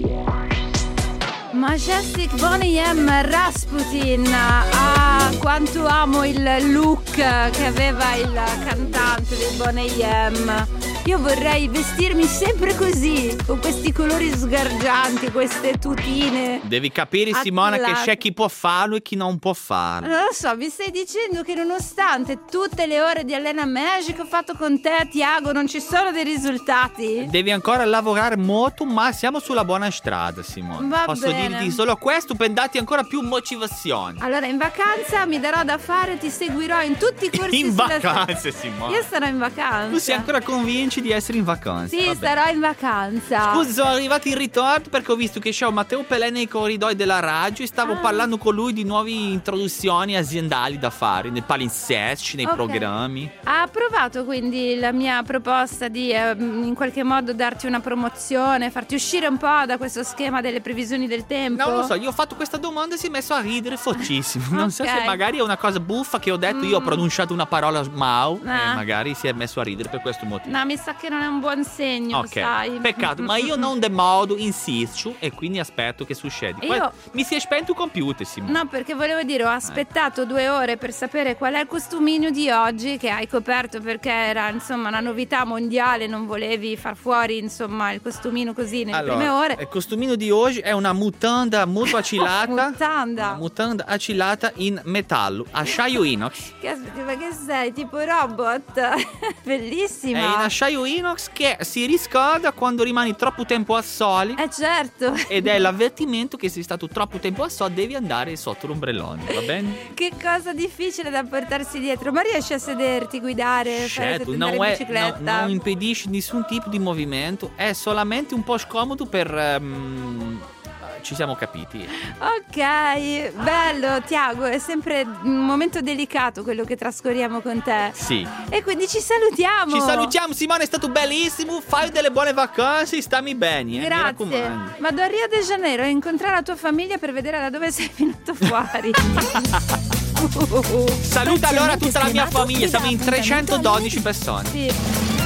Majestic Boney M. Rasputin. Ah, quanto amo il look che aveva il cantante dei Boney M. Io vorrei vestirmi sempre così, con questi colori sgargianti, queste tutine. Devi capire, Simona, che c'è chi può farlo e chi non può farlo. Non lo so, vi stai dicendo che nonostante tutte le ore di Elena Magic che ho fatto con te, Tiago, non ci sono dei risultati? Devi ancora lavorare molto, ma siamo sulla buona strada, Simona. Va Posso bene. dirti solo questo per darti ancora più motivazione. Allora, in vacanza mi darò da fare, ti seguirò in tutti i corsi. In vacanza, Simona. Io sarò in vacanza. Tu sei ancora convinci di essere in vacanza? Sì, sarò in vacanza. Scusa, sono arrivato in ritardo perché ho visto che c'è Matteo Pelé nei corridoi della radio e stavo parlando con lui di nuove introduzioni aziendali da fare nei palinsesti, nei programmi. Ha approvato quindi la mia proposta di in qualche modo darti una promozione, farti uscire un po' da questo schema delle previsioni del tempo? Non lo so, io ho fatto questa domanda e si è messo a ridere fortissimo. Non so se magari è una cosa buffa che ho detto, io ho pronunciato una parola mau e magari si è messo a ridere per questo motivo. No, mi sa che non è un buon segno, sai. Peccato, ma io non de modo insisto e quindi aspetto che succeda. Mi si è spento il computer, Simone. No, perché volevo dire, ho aspettato 2 ore per sapere qual è il costuminio di oggi che hai coperto, perché era insomma una novità mondiale, non volevi far fuori insomma il costumino così nelle prime ore. Il costumino di oggi è una mutanda molto acilata. Mutanda. Una mutanda acilata in metallo, acciaio inox. Ma che sei? Tipo robot? Bellissima. È in acciaio inox che si riscalda quando rimani troppo tempo al sole. Certo. Ed è l'avvertimento che sei stato troppo tempo al sole, devi andare sotto l'ombrellone, va bene? Che cosa difficile da portarsi dietro. Ma riesci a sederti, guidare, certo, andare in bicicletta? non impedisce nessun tipo di movimento, è solamente un po' scomodo per... ci siamo capiti. Ok, bello Tiago, è sempre un momento delicato quello che trascorriamo con te. Sì. E quindi ci salutiamo. Ci salutiamo, Simone, è stato bellissimo. Fai delle buone vacanze, stammi bene. Grazie. Mi raccomando. Vado a Rio de Janeiro a incontrare la tua famiglia per vedere da dove sei venuto fuori. Saluta allora tutta la mia famiglia, siamo in 312 persone. Sì.